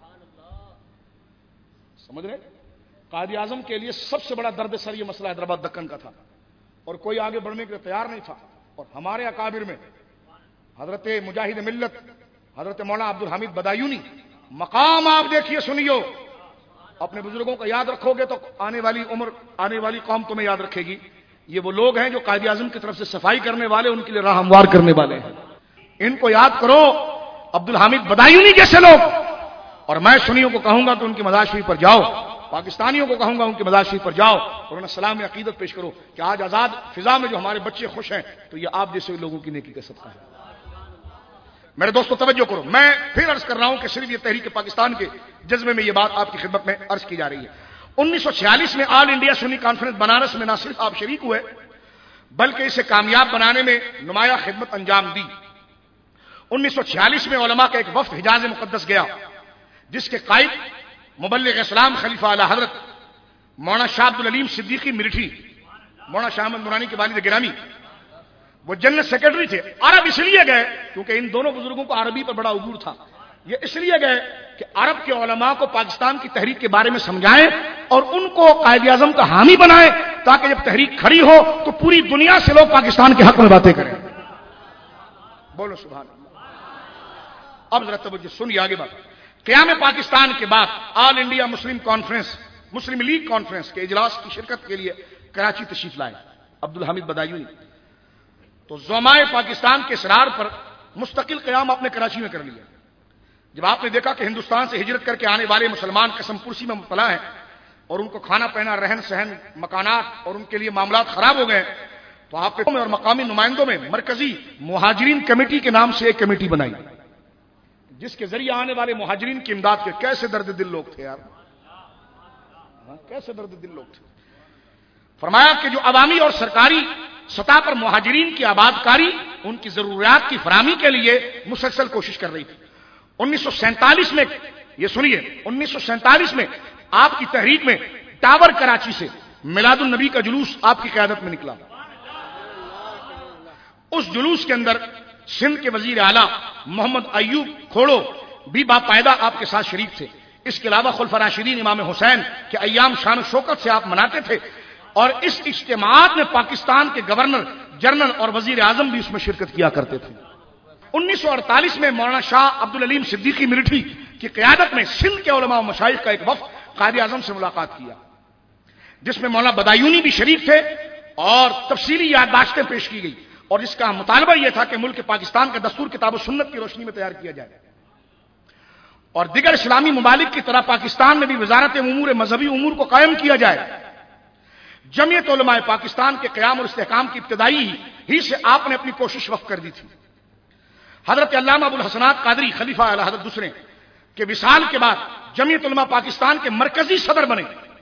سمجھ رہے؟ قائد اعظم کے لیے سب سے بڑا درد سر یہ مسئلہ حیدرآباد دکن کا تھا، اور کوئی آگے بڑھنے کے لیے تیار نہیں تھا. اور ہمارے اکابر میں حضرت مجاہد ملت حضرت مولانا عبدالحامد بدایونی مقام آپ دیکھیے، سنیو، اپنے بزرگوں کا یاد رکھو گے تو آنے والی عمر، آنے والی قوم تمہیں یاد رکھے گی. یہ وہ لوگ ہیں جو قائد اعظم کی طرف سے صفائی کرنے والے، ان کے لیے راہ ہموار کرنے والے ہیں. ان کو یاد کرو، عبدالحامد بدایونی جیسے لوگ. اور میں سنیوں کو کہوں گا کہ ان کی مزار شریف پر جاؤ، پاکستانیوں کو کہوں گا ان کی مزار شریف پر جاؤ اور انہیں سلام عقیدت پیش کرو کہ آج آزاد فضا میں جو ہمارے بچے خوش ہیں تو یہ آپ جیسے لوگوں کی نیکی کا صدقہ ہے. میرے دوستو توجہ کرو، میں پھر عرض کر رہا ہوں کہ صرف یہ تحریک پاکستان کے جذبے میں یہ بات آپ کی خدمت میں عرض کی جا رہی ہے. انیس سو چھیالیس میں آل انڈیا سنی کانفرنس بنارس میں نہ صرف آپ شریک ہوئے بلکہ اسے کامیاب بنانے میں نمایاں خدمت انجام دی. انیس سو چھیالیس میں علماء کا ایک وفد حجاز مقدس گیا جس کے قائد مبلغ اسلام خلیفہ اعلی حضرت مولانا شاہ عبد العلیم صدیقی مرٹھی، مولانا شاہ احمد نورانی کے والد گرامی، وہ جنرل سیکرٹری تھے. عرب اس لیے گئے کیونکہ ان دونوں بزرگوں کو عربی پر بڑا عبور تھا. یہ اس لیے گئے کہ عرب کے علماء کو پاکستان کی تحریک کے بارے میں سمجھائیں اور ان کو قائد اعظم کا حامی بنائیں تاکہ جب تحریک کھڑی ہو تو پوری دنیا سے لوگ پاکستان کے حق میں باتیں کریں. بولو سبحان اللہ. اب ذرا توجہ سنیے آگے بات. قیام پاکستان کے بعد آل انڈیا مسلم کانفرنس مسلم لیگ کانفرنس کے اجلاس کی شرکت کے لیے کراچی تشریف لائے عبدالحامد بدایونی. تو زعمائے پاکستان کے اصرار پر مستقل قیام آپ نے کراچی میں کر لیا. جب آپ نے دیکھا کہ ہندوستان سے ہجرت کر کے آنے والے مسلمان قسم پرسی میں مبتلا ہیں اور ان کو کھانا پینا، رہن سہن، مکانات اور ان کے لیے معاملات خراب ہو گئے، تو آپ نے اور مقامی نمائندوں میں مرکزی مہاجرین کمیٹی کے نام سے ایک کمیٹی بنائی، جس کے ذریعے آنے والے مہاجرین کی امداد کے. کیسے درد دل لوگ تھے یار، کیسے درد دل لوگ تھے. فرمایا کہ جو عوامی اور سرکاری سطح پر مہاجرین کی آبادکاری، ان کی ضروریات کی فراہمی کے لیے مسلسل کوشش کر رہی تھی. انیس سو سینتالیس میں، یہ سنیے، انیس سو سینتالیس میں آپ کی تحریک میں ٹاور کراچی سے میلاد النبی کا جلوس آپ کی قیادت میں نکلا. اس جلوس کے اندر سندھ کے وزیر اعلیٰ محمد ایوب کھوڑو بھی باقاعدہ آپ کے ساتھ شریک تھے. اس کے علاوہ خلفاء راشدین امام حسین کے ایام شان و شوکت سے آپ مناتے تھے، اور اس اجتماعات میں پاکستان کے گورنر جنرل اور وزیر اعظم بھی اس میں شرکت کیا کرتے تھے. انیس سو اڑتالیس میں مولانا شاہ عبد العلیم صدیقی ملٹری کی قیادت میں سندھ کے علماء و مشائخ کا ایک وفد قائد اعظم سے ملاقات کیا، جس میں مولانا بدایونی بھی شریک تھے، اور تفصیلی یادداشتیں پیش کی گئی، اور اس کا مطالبہ یہ تھا کہ ملک پاکستان کا دستور کتاب و سنت کی روشنی میں تیار کیا جائے، اور دیگر اسلامی ممالک کی طرح پاکستان میں بھی وزارت امور مذہبی امور کو قائم کیا جائے. جمعیت علماء پاکستان کے قیام اور استحکام کی ابتدائی ہی سے آپ نے اپنی کوشش وقف کر دی تھی. حضرت علامہ ابو الحسنات قادری خلیفہ اعلی حضرت دوسرے کے وصال کے بعد جمعیت علماء پاکستان کے مرکزی صدر بنے.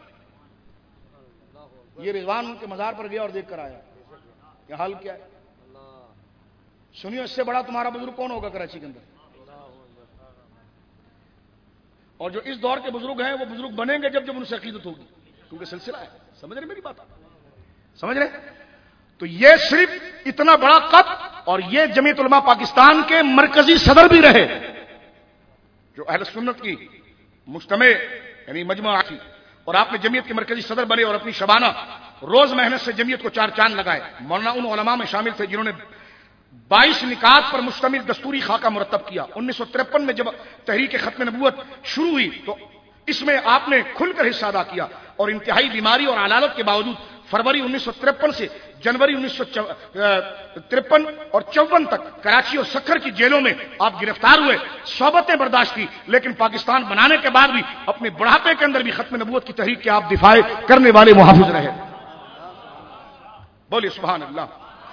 یہ رضوان ان کے مزار پر گیا اور دیکھ کر آیا کہ حال کیا ہے. سنیو، اس سے بڑا تمہارا بزرگ کون ہوگا کراچی کے اندر؟ اور جو اس دور کے بزرگ ہیں وہ بزرگ بنیں گے جب جب ان سے عقیدت ہوگی، کیونکہ سلسلہ ہے. سمجھ رہے میری بات؟ سمجھ رہے؟ تو یہ صرف اتنا بڑا قد، اور یہ جمعیت علماء پاکستان کے مرکزی صدر بھی رہے، جو اہل سنت کی مجتمع یعنی مجمع تھی، اور آپ نے جمعیت کے مرکزی صدر بنے اور اپنی شبانہ روز محنت سے جمعیت کو چار چاند لگائے. مولانا ان علماء میں شامل تھے جنہوں نے بائیس نکات پر مشتمل دستوری خاکہ مرتب کیا. انیس سو ترپن میں جب تحریک ختم نبوت شروع ہوئی تو اس میں آپ نے کھل کر حصہ ادا کیا، اور انتہائی بیماری اور علالت کے باوجود فروری انیس سو ترپن سے جنوری انیس سو ترپن اور چون تک کراچی اور سکھر کی جیلوں میں آپ گرفتار ہوئے. صحبتیں برداشت کی، لیکن پاکستان بنانے کے بعد بھی اپنے بڑھاپے کے اندر بھی ختم نبوت کی تحریک کے آپ دفاع کرنے والے محافظ رہے. بولیے سبحان اللہ.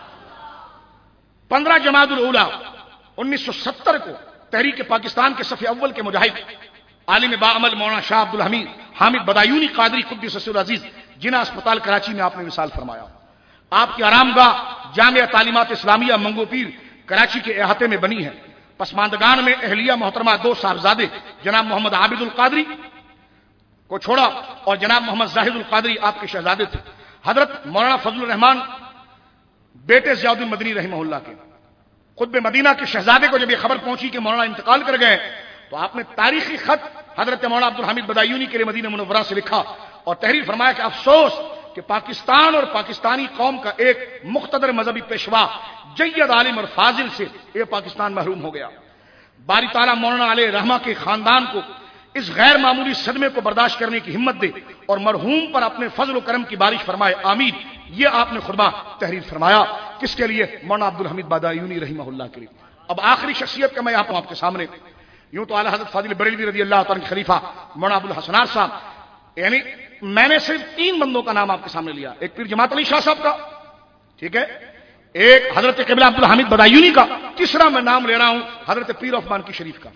پندرہ جمادی الاولیٰ انیس سو ستر کو تحریک پاکستان کے صف اول کے مجاہد عالم باعمل مولانا شاہ عبد الحمید حامد بدایونی قادری قدس سر العزیز جناح اسپتال کراچی میں آپ نے وصال فرمایا. آپ کی آرام گاہ جامعہ تعلیمات اسلامیہ منگو پیر کراچی کے احاطے میں بنی ہے. پسماندگان میں اہلیہ محترمہ دو صاحبزادے جناب محمد عابد القادری کو چھوڑا، اور جناب محمد زاہد القادری آپ کے شہزادے تھے. حضرت مولانا فضل الرحمان بیٹے ضیاء الدین مدنی رحمہ اللہ کے قطب مدینہ کے شہزادے کو جب یہ خبر پہنچی کہ مولانا انتقال کر گئے، تو آپ نے تاریخی خط حضرت مولانا عبد الحمید بدایونی کے لیے مدینہ منورہ سے لکھا اور تحریر فرمایا کہ افسوس کہ پاکستان اور پاکستانی قوم کا ایک مقتدر مذہبی پیشوا جید عالم اور فاضل سے یہ پاکستان محروم ہو گیا. باری تعالیٰ مولانا علیہ رحمہ کے خاندان کو اس غیر معمولی صدمے کو برداشت کرنے کی ہمت دے اور مرحوم پر اپنے فضل و کرم کی بارش فرمائے، آمین. یہ آپ نے خطبہ تحریر فرمایا. کس کے لیے؟ مولانا عبد الحمید بدایونی رحمہ اللہ کے لیے. اب آخری شخصیت کا میں آپ آپ کے سامنے، یوں تو اعلیٰ حضرت فاضل بریلوی رضی اللہ تعالیٰ کے خلیفہ مولانا ابو الحسنات صاحب، یعنی میں نے صرف تین بندوں کا نام آپ کے سامنے لیا. ایک پیر جماعت علی شاہ صاحب کا، ٹھیک ہے، ایک حضرت قبلہ عبد الحمید بدایونی کا، تیسرا میں نام لے رہا ہوں حضرت پیر عثمان کی شریف کا.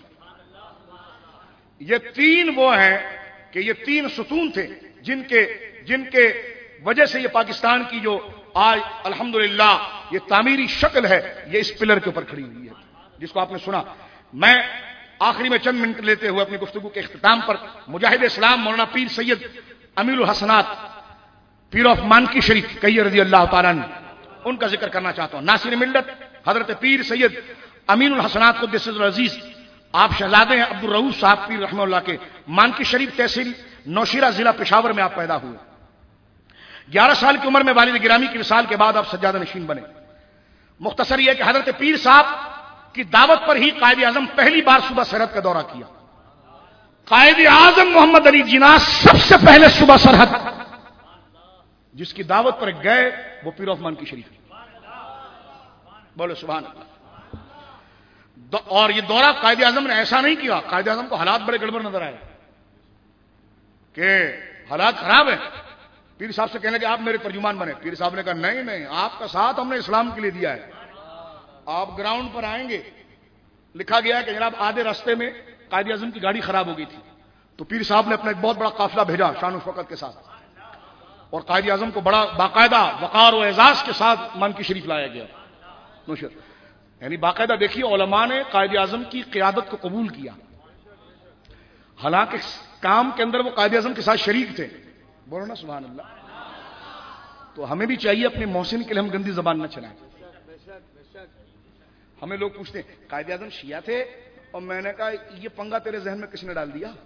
یہ تین وہ ہیں کہ یہ تین ستون تھے جن کے جن کے وجہ سے یہ پاکستان کی جو آج الحمدللہ یہ تعمیری شکل ہے، یہ اس پلر کے اوپر کھڑی ہوئی ہے جس کو آپ نے سنا. میں آخری میں چند منٹ لیتے ہوئے اپنی گفتگو کے اختتام پر مجاہد اسلام مولانا پیر سید امیر الحسنات پیر آف مانکی شریف کئی رضی اللہ تعالیٰ عنہ ان کا ذکر کرنا چاہتا ہوں. ناصر ملت حضرت پیر سید امین الحسنات قدس سر العزیز، آپ شہزادے ہیں عبد الرؤوف صاحب پیر رحمہ اللہ کے. مانکی شریف تحصیل نوشیرہ ضلع پشاور میں آپ پیدا ہوئے. گیارہ سال کی عمر میں والد گرامی کی وصال کے بعد آپ سجادہ نشین بنے. مختصر یہ کہ حضرت پیر صاحب کی دعوت پر ہی قائد اعظم پہلی بار صوبہ سرحد کا دورہ کیا. قائد اعظم محمد علی جناح سب سے پہلے صوبہ سرحد جس کی دعوت پر گئے وہ پیر عثمان کی شریف. بولو سبحان اللہ. اور یہ دورہ قائد اعظم نے ایسا نہیں کیا، قائد اعظم کو حالات بڑے گڑبڑ نظر آئے کہ حالات خراب ہیں. پیر صاحب سے کہنے لگے آپ میرے ترجمان بنے. پیر صاحب نے کہا نہیں نہیں، آپ کا ساتھ ہم نے اسلام کے لیے دیا ہے، آپ گراؤنڈ پر آئیں گے. لکھا گیا کہ جناب آدھے راستے میں قائد اعظم کی گاڑی خراب ہو گئی تھی، تو پیر صاحب نے اپنا ایک بہت بڑا قافلہ بھیجا شان و شوکت کے ساتھ، اور قائد اعظم کو بڑا باقاعدہ وقار و اعزاز کے ساتھ مانکی شریف لایا گیا. نوشر یعنی باقاعدہ دیکھیے علماء نے قائد اعظم کی قیادت کو قبول کیا، حالانکہ کام کے اندر وہ قائد اعظم کے ساتھ شریک تھے. بولو نا سبحان اللہ. تو ہمیں بھی چاہیے اپنے محسن کے لیے ہم گندی زبان نہ چلائیں. ہمیں لوگ پوچھتے ہیں قائد اعظم شیعہ تھے، اور میں نے کہا یہ پنگا تیرے ذہن میں کس نے ڈال دیا؟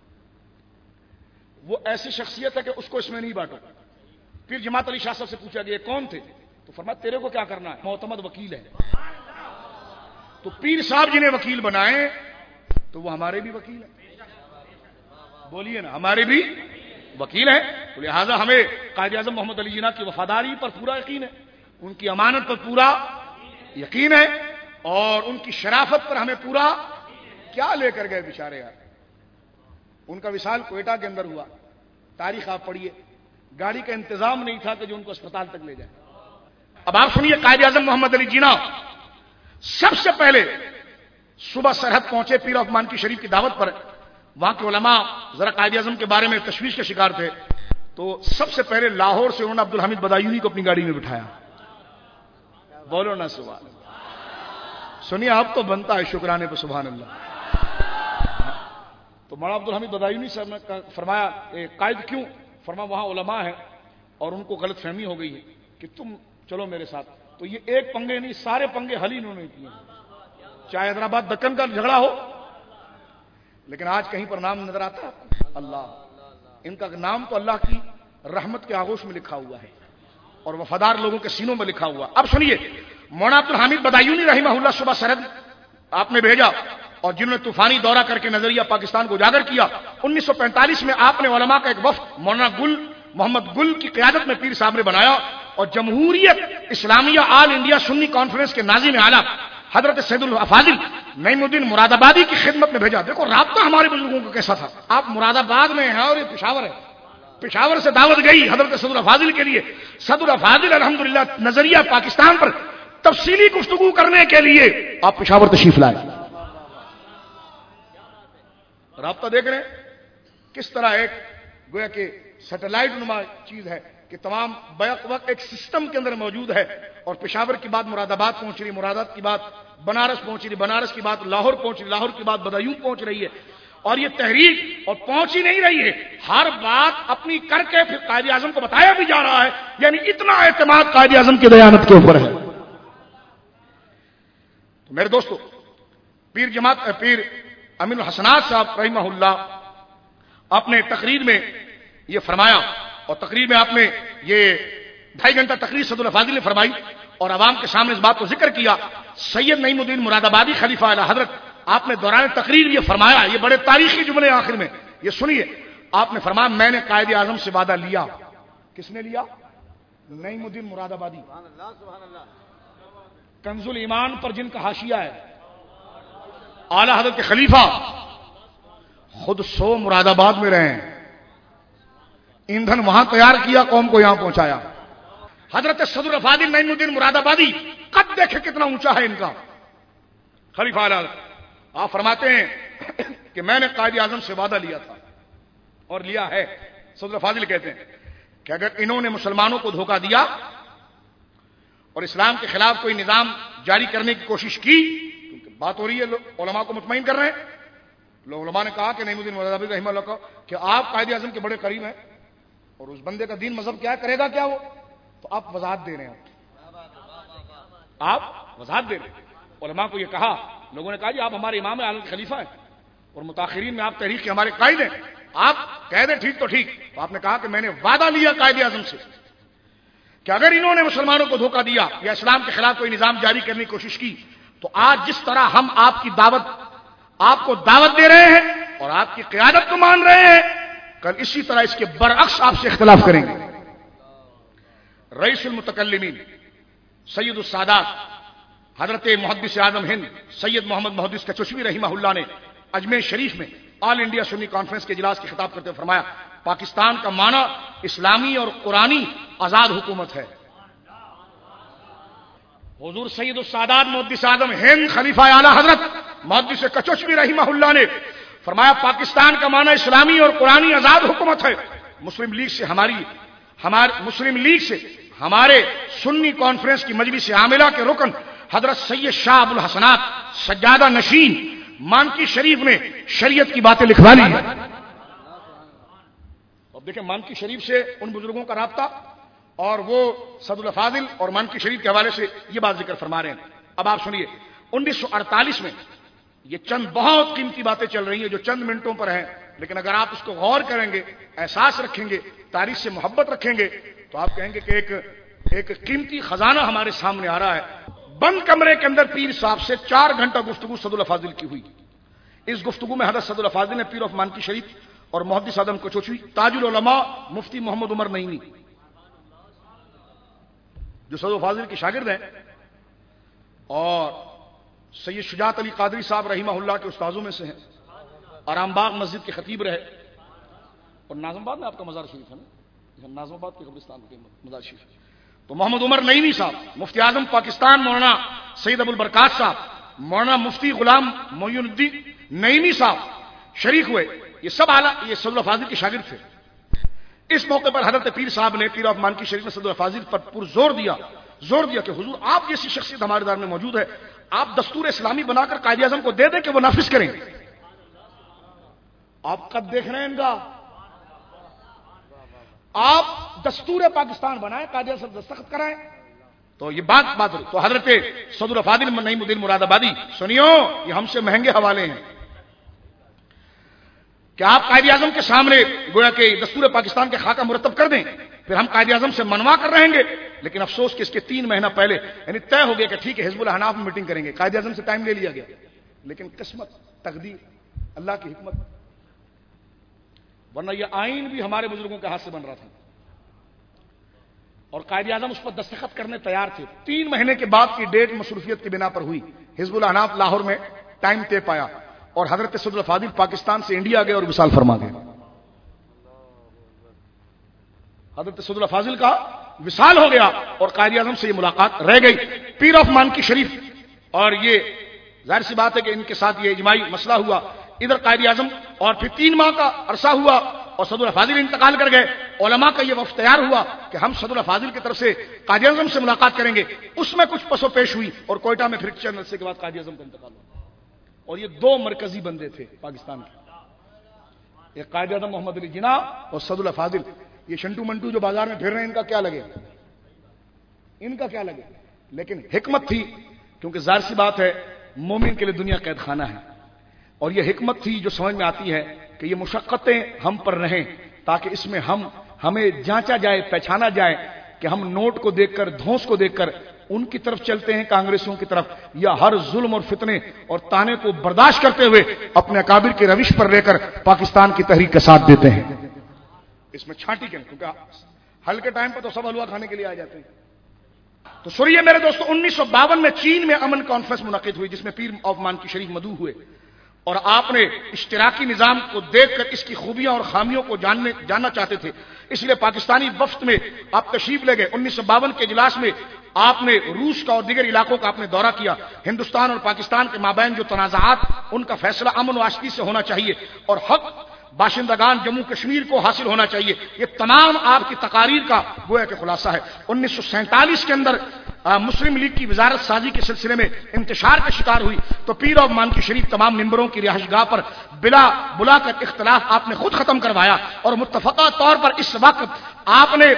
وہ ایسی شخصیت ہے کہ اس کو اس میں نہیں بانٹو. پھر جماعت علی شاہ صاحب سے پوچھا گیا کون تھے، تو فرمایا تیرے کو کیا کرنا ہے، معتمد وکیل ہے. تو پیر صاحب جنہیں وکیل بنائے تو وہ ہمارے بھی وکیل ہیں. بولیے نا، ہمارے بھی وکیل ہیں. تو لہٰذا ہمیں قائد اعظم محمد علی جناح کی وفاداری پر پورا یقین ہے، ان کی امانت پر پورا یقین ہے، اور ان کی شرافت پر ہمیں پورا. کیا لے کر گئے بیچارے یار. ان کا وصال کوئٹہ کے اندر ہوا، تاریخ آپ پڑھیے. گاڑی کا انتظام نہیں تھا کہ جو ان کو اسپتال تک لے جائے. اب آپ سنیے، قائد اعظم محمد علی جناح سب سے پہلے صبح سرحد پہنچے پیر عثمان کی شریف کی دعوت پر. وہاں کے علماء ذرا قائد اعظم کے بارے میں تشویش کے شکار تھے، تو سب سے پہلے لاہور سے انہوں نے عبدالحمید بدایونی کو اپنی گاڑی میں بٹھایا. بولو نا سبحان اللہ. سنیے اب تو بنتا ہے شکرانے پہ سبحان اللہ. تو مولانا عبدالحمید بدایونی صاحب نے فرمایا قائد کیوں؟ فرمایا وہاں علماء ہیں اور ان کو غلط فہمی ہو گئی ہے کہ تم چلو میرے ساتھ. تو یہ ایک پنگے نہیں، سارے پنگے حل ہی انہوں نے کیے، چاہے حیدرآباد دکن کا جھگڑا ہو. لیکن آج کہیں پر نام نظر آتا اللہ. ان کا نام تو اللہ کی رحمت کے آغوش میں لکھا ہوا ہے اور وفادار لوگوں کے سینوں میں لکھا ہوا. اب سنیے، مولانا عبدالحمید بدایونی رحمہ اللہ صبح سرحد آپ نے بھیجا، اور جنہوں نے طوفانی دورہ کر کے نظریہ پاکستان کو اجاگر کیا. انیس سو پینتالیس میں آپ نے علماء کا ایک وفد مولانا گل محمد گل کی قیادت میں پیر صاحب نے بنایا، اور جمہوریت اسلامیہ آل انڈیا سنی کانفرنس کے ناظم اعلیٰ حضرت سید الافاضل نعیم الدین مراد آبادی کی خدمت میں بھیجا. دیکھو رابطہ ہمارے بزرگوں کا کیسا تھا. آپ مراد آباد میں ہیں اور یہ پشاور ہے. پشاور سے دعوت گئی حضرت سید الافاضل کے لیے. سید الافاضل الحمدللہ نظریہ پاکستان پر تفصیلی گفتگو کرنے کے لیے آپ پشاور تشریف لائے. رابطہ دیکھ رہے ہیں کس طرح ایک گویا کہ سیٹلائٹ نما چیز ہے کہ تمام بیک وقت ایک سسٹم کے اندر موجود ہے. اور پشاور کی بات مراد آباد پہنچ رہی، مراد آباد کی بات بنارس پہنچ رہی، بنارس کی بات لاہور پہنچ رہی، لاہور کی بات بدایوں پہنچ رہی ہے. اور یہ تحریک اور پہنچ ہی نہیں رہی ہے، ہر بات اپنی کر کے پھر قائد اعظم کو بتایا بھی جا رہا ہے. یعنی اتنا اعتماد قائد اعظم کی دیانت کے اوپر ہے. تو میرے دوستو، پیر جماعت پیر امین الحسنات صاحب رحمہ اللہ آپ نے تقریر میں یہ فرمایا، اور تقریر میں آپ نے یہ ڈھائی گھنٹہ تقریر سید الافاضل نے فرمائی اور عوام کے سامنے اس بات کو ذکر کیا. سید نعیم الدین مراد آبادی خلیفہ اعلی حضرت آپ نے دوران تقریر یہ فرمایا، یہ بڑے تاریخی جملے آخر میں یہ سنیے. آپ نے فرمایا میں نے قائد اعظم سے وعدہ لیا. کس نے لیا؟ نعیم الدین مراد آبادی، کنز الایمان پر جن کا حاشیہ ہے، اعلی حضرت کے خلیفہ خود سو مراد آباد میں رہے ہیں، ایندھن وہاں تیار کیا، قوم کو یہاں پہنچایا. حضرت سید الافاضل نعیم الدین مراد آبادی قد دیکھے کتنا اونچا ہے ان کا خلیفہ اعلی. آپ فرماتے ہیں کہ میں نے قائد اعظم سے وعدہ لیا تھا اور لیا ہے. سید الافاضل کہتے ہیں کہ اگر انہوں نے مسلمانوں کو دھوکہ دیا اور اسلام کے خلاف کوئی نظام جاری کرنے کی کوشش کی، کیونکہ بات ہو رہی ہے علماء کو مطمئن کر رہے ہیں. لوگ علماء نے کہا کہ نعیم الدین مراد آبادی رحمہ اللہ کو کہ آپ قائد اعظم کے بڑے قریب ہیں اور اس بندے کا دین مذہب کیا کرے گا کیا وہ، تو آپ وضاحت دے رہے ہیں. آپ وضاحت دے رہے ہیں. علماء کو یہ کہا، لوگوں نے کہا جی آپ ہمارے امام اعلی خلیفہ ہیں اور متاخرین میں آپ تحریک کے ہمارے قائد ہیں، آپ کہہ دیں ٹھیک تو ٹھیک. تو آپ نے کہا کہ میں نے وعدہ لیا قائد اعظم سے کہ اگر انہوں نے مسلمانوں کو دھوکہ دیا یا اسلام کے خلاف کوئی نظام جاری کرنے کی کوشش کی، تو آج جس طرح ہم آپ کی دعوت آپ کو دعوت دے رہے ہیں اور آپ کی قیادت کو مان رہے ہیں، کل اسی طرح اس کے برعکس آپ سے اختلاف کریں گے. رئیس المتکلمین سید السادات حضرت محدث اعظم ہند سید محمد محدث کچوشوی رحمہ اللہ نے اجمیر شریف میں آل انڈیا سنی کانفرنس کے اجلاس کی خطاب کرتے ہوئے فرمایا پاکستان کا معنی اسلامی اور قرآنی آزاد حکومت ہے. حضور سید السادات محدث اعظم ہند خلیفہ اعلی حضرت محدث کچوشوی رحمہ اللہ نے فرمایا پاکستان کا معنی اسلامی اور قرآنی آزاد حکومت ہے. مسلم لیگ سے ہماری ہمارے مسلم لیگ سے ہمارے سنی کانفرنس کی مجلس عاملہ کے رکن حضرت سید شاہ ابو الحسنات سجادہ نشین مانکی شریف نے شریعت کی باتیں لکھوا لی ہیں. اب دیکھیں مانکی شریف سے ان بزرگوں کا رابطہ اور وہ صد الفاضل اور مانکی شریف کے حوالے سے یہ بات ذکر فرما رہے ہیں. اب آپ سنیے انیس سو اڑتالیس میں یہ چند بہت قیمتی باتیں چل رہی ہیں جو چند منٹوں پر ہیں، لیکن اگر آپ اس کو غور کریں گے، احساس رکھیں گے، تاریخ سے محبت رکھیں گے تو آپ کہیں گے کہ ایک ایک قیمتی خزانہ ہمارے سامنے آ رہا ہے. بند کمرے کے اندر پیر صاحب سے چار گھنٹہ گفتگو صد الفاضل کی ہوئی. اس گفتگو میں حضرت صد الفاضل نے پیر آف مانکی شریف اور محدث اعظم کچوشوی تاج العلماء مفتی محمد عمر نعیمی جو صد الفاضل کے شاگرد ہیں اور سید شجاعت علی قادری صاحب رحمہ اللہ کے استاذوں میں سے ہیں، آرام باغ مسجد کے خطیب رہے، اور ناظم آباد میں آپ کا مزار شریف ہے نا، ناظم آباد کے قبرستان کے مزار شریف. تو محمد عمر نعیمی صاحب، مفتی اعظم پاکستان مولانا سید ابو البرکات صاحب، مولانا مفتی غلام معین الدین نعیمی صاحب شریک ہوئے. یہ سب اعلیٰ یہ صد الفاضل کے شاگرد تھے. اس موقع پر حضرت پیر صاحب نے پیر آف مانکی شریف میں صد الفاضل پر پر زور دیا زور دیا کہ حضور آپ جیسی شخصیت ہمارے دار میں موجود ہے، آپ دستور اسلامی بنا کر قائد اعظم کو دے دیں کہ وہ نافذ کریں. آپ کب دیکھ رہے ہیں ان کا؟ آپ دستور پاکستان بنائیں، قائد اعظم دستخط کرائیں. تو یہ بات بات تو حضرت صد الفاضل نعیم الدین مراد آبادی سنیو، یہ ہم سے مہنگے حوالے ہیں کہ آپ قائد اعظم کے سامنے گویا کہ دستور پاکستان کے خاکہ مرتب کر دیں، پھر ہم قائد اعظم سے منوا کر رہیں گے. لیکن افسوس کہ اس کے تین مہینہ پہلے یعنی طے ہو گیا کہ ٹھیک ہے حزب الاحناف میں میٹنگ کریں گے، قائد اعظم سے ٹائم لے لیا گیا، لیکن قسمت، تقدیر، اللہ کی حکمت، ورنہ یہ آئین بھی ہمارے بزرگوں کے ہاتھ سے بن رہا تھا اور قائد اعظم اس پر دستخط کرنے تیار تھے. تین مہینے کے بعد کی ڈیٹ مصروفیت کی بنا پر ہوئی. حزب الاحناف لاہور میں ٹائم طے پایا اور حضرت صد الفاضل پاکستان سے انڈیا گئے اور وصال فرما گئے. حضرت صد الفاضل کا وصال ہو گیا اور قائد اعظم سے یہ ملاقات رہ گئی. پیر آف مانکی شریف اور یہ ظاہر سی بات ہے کہ ان کے ساتھ یہ اجماعی مسئلہ ہوا. ادھر قائد اعظم اور پھر تین ماہ کا عرصہ ہوا اور صد الفاضل انتقال کر گئے. علماء کا یہ وفد تیار ہوا کہ ہم صد الفاضل کی طرف سے قائد اعظم سے ملاقات کریں گے. اس میں کچھ پس و پیش ہوئی اور کوئٹہ میں پھر چند عرصے کے بعد قائد اعظم کا انتقال ہوا. اور یہ دو مرکزی بندے تھے پاکستان کے، ایک قائد اعظم محمد علی جناح اور صد الفاضل. یہ شنٹو منٹو جو بازار میں پھر رہے ہیں ان کا کیا لگے ان کا کیا لگے لیکن حکمت تھی، کیونکہ ظاہر سی بات ہے مومن کے لیے دنیا قید خانہ ہے، اور یہ حکمت تھی جو سمجھ میں آتی ہے کہ یہ مشقتیں ہم پر رہیں تاکہ اس میں ہم ہمیں جانچا جائے، پہچانا جائے کہ ہم نوٹ کو دیکھ کر، دھونس کو دیکھ کر ان کی طرف چلتے ہیں کانگریسوں کی طرف، یا ہر ظلم اور فتنے اور تانے کو برداشت کرتے ہوئے اپنے اکابر کی روش پر لے کر پاکستان کی تحریک کا ساتھ دیتے ہیں. اس میں چھانٹی کیوں؟ کیونکہ حل کے ٹائم پر تو سب حلوہ کھانے کے لیے آ جاتے ہیں. تو سنیے میرے دوستو، انیس سو باون میں چین میں امن کانفرنس منعقد ہوئی جس میں پیر آف مانکی شریف مدعو ہوئے اور آپ نے اشتراکی نظام کو دیکھ کر اس کی خوبیاں اور خامیوں کو جاننے جاننا چاہتے تھے، اس لیے پاکستانی وفد میں آپ تشریف لے گئے. انیس سو باون کے اجلاس میں آپ نے روس کا اور دیگر علاقوں کا آپ نے دورہ کیا. ہندوستان اور پاکستان کے مابین جو تنازعات ان کا فیصلہ امن و آشتی سے ہونا چاہیے اور حق باشندگان جموں کشمیر کو حاصل ہونا چاہیے، یہ تمام آپ کی تقاریر کا گویا کہ خلاصہ ہے. انیس سو سینتالیس کے اندر مسلم لیگ کی وزارت سازی کے سلسلے میں انتشار کا شکار ہوئی تو پیر آف مانکی شریف تمام ممبروں کی رہائش گاہ پر بلا بلا کر اختلاف آپ نے خود ختم کروایا اور متفقہ طور پر اس وقت آپ نے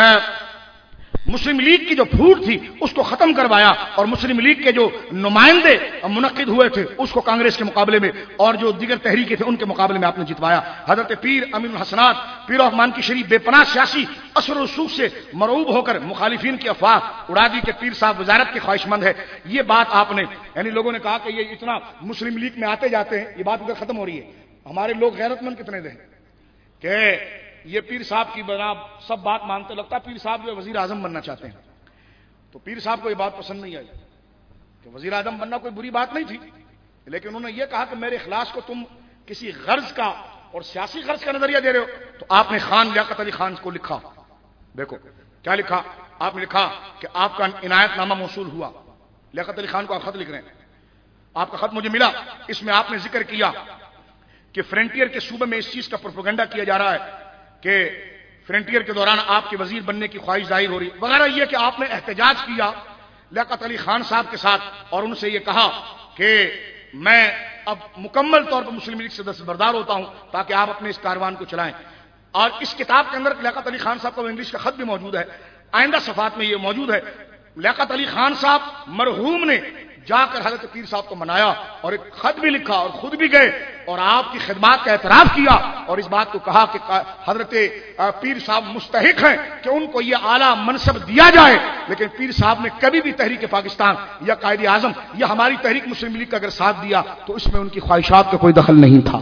مسلم لیگ کی جو پھوٹ تھی اس کو ختم کروایا اور مسلم لیگ کے جو نمائندے منعقد ہوئے تھے اس کو کانگریس کے مقابلے میں اور جو دیگر تحریکیں تھے ان کے مقابلے میں آپ نے جتوایا. حضرت پیر امین الحسنات پیر آف مانکی شریف بے پناہ سیاسی اثر و رسوخ سے مرعوب ہو کر مخالفین کی افواہ اڑا دی کہ پیر صاحب وزارت کے خواہش مند ہے. یہ بات آپ نے یعنی لوگوں نے کہا کہ یہ اتنا مسلم لیگ میں آتے جاتے ہیں، یہ بات ادھر ختم ہو رہی ہے. ہمارے لوگ غیرت مند کتنے دیں کہ یہ پیر صاحب کی بنا سب بات مانتے، لگتا ہے پیر صاحب جو وزیر اعظم بننا چاہتے ہیں. تو پیر صاحب کو یہ بات پسند نہیں آئی. کہ وزیر اعظم بننا کوئی بری بات نہیں تھی، لیکن انہوں نے یہ کہا کہ میرے اخلاص کو تم کسی غرض کا اور سیاسی غرض کا نظریہ دے رہے ہو، تو آپ نے خان لیاقت علی خان کو لکھا. دیکھو کیا لکھا، آپ نے لکھا کہ آپ کا عنایت نامہ موصول ہوا. لیاقت علی خان کو آپ خط لکھ رہے ہیں، آپ کا خط مجھے ملا، اس میں آپ نے ذکر کیا کہ فرنٹیئر کے صوبے میں اس چیز کا پروپیگنڈا کیا جا رہا ہے کہ فرنٹیئر کے دوران آپ کے وزیر بننے کی خواہش ظاہر ہو رہی وغیرہ. یہ کہ آپ نے احتجاج کیا لیاقت علی خان صاحب کے ساتھ اور ان سے یہ کہا کہ میں اب مکمل طور پر مسلم لیگ سے دستبردار ہوتا ہوں تاکہ آپ اپنے اس کاروان کو چلائیں. اور اس کتاب کے اندر لیاقت علی خان صاحب کا انگلش کا خط بھی موجود ہے، آئندہ صفحات میں یہ موجود ہے. لیاقت علی خان صاحب مرحوم نے جا کر حضرت پیر صاحب کو منایا اور ایک خط بھی لکھا اور خود بھی گئے اور آپ کی خدمات کا اعتراف کیا اور اس بات کو کہا کہ حضرت پیر صاحب مستحق ہیں کہ ان کو یہ اعلیٰ منصب دیا جائے. لیکن پیر صاحب نے کبھی بھی تحریک پاکستان یا قائد اعظم یا ہماری تحریک مسلم لیگ کا اگر ساتھ دیا تو اس میں ان کی خواہشات کا کوئی دخل نہیں تھا.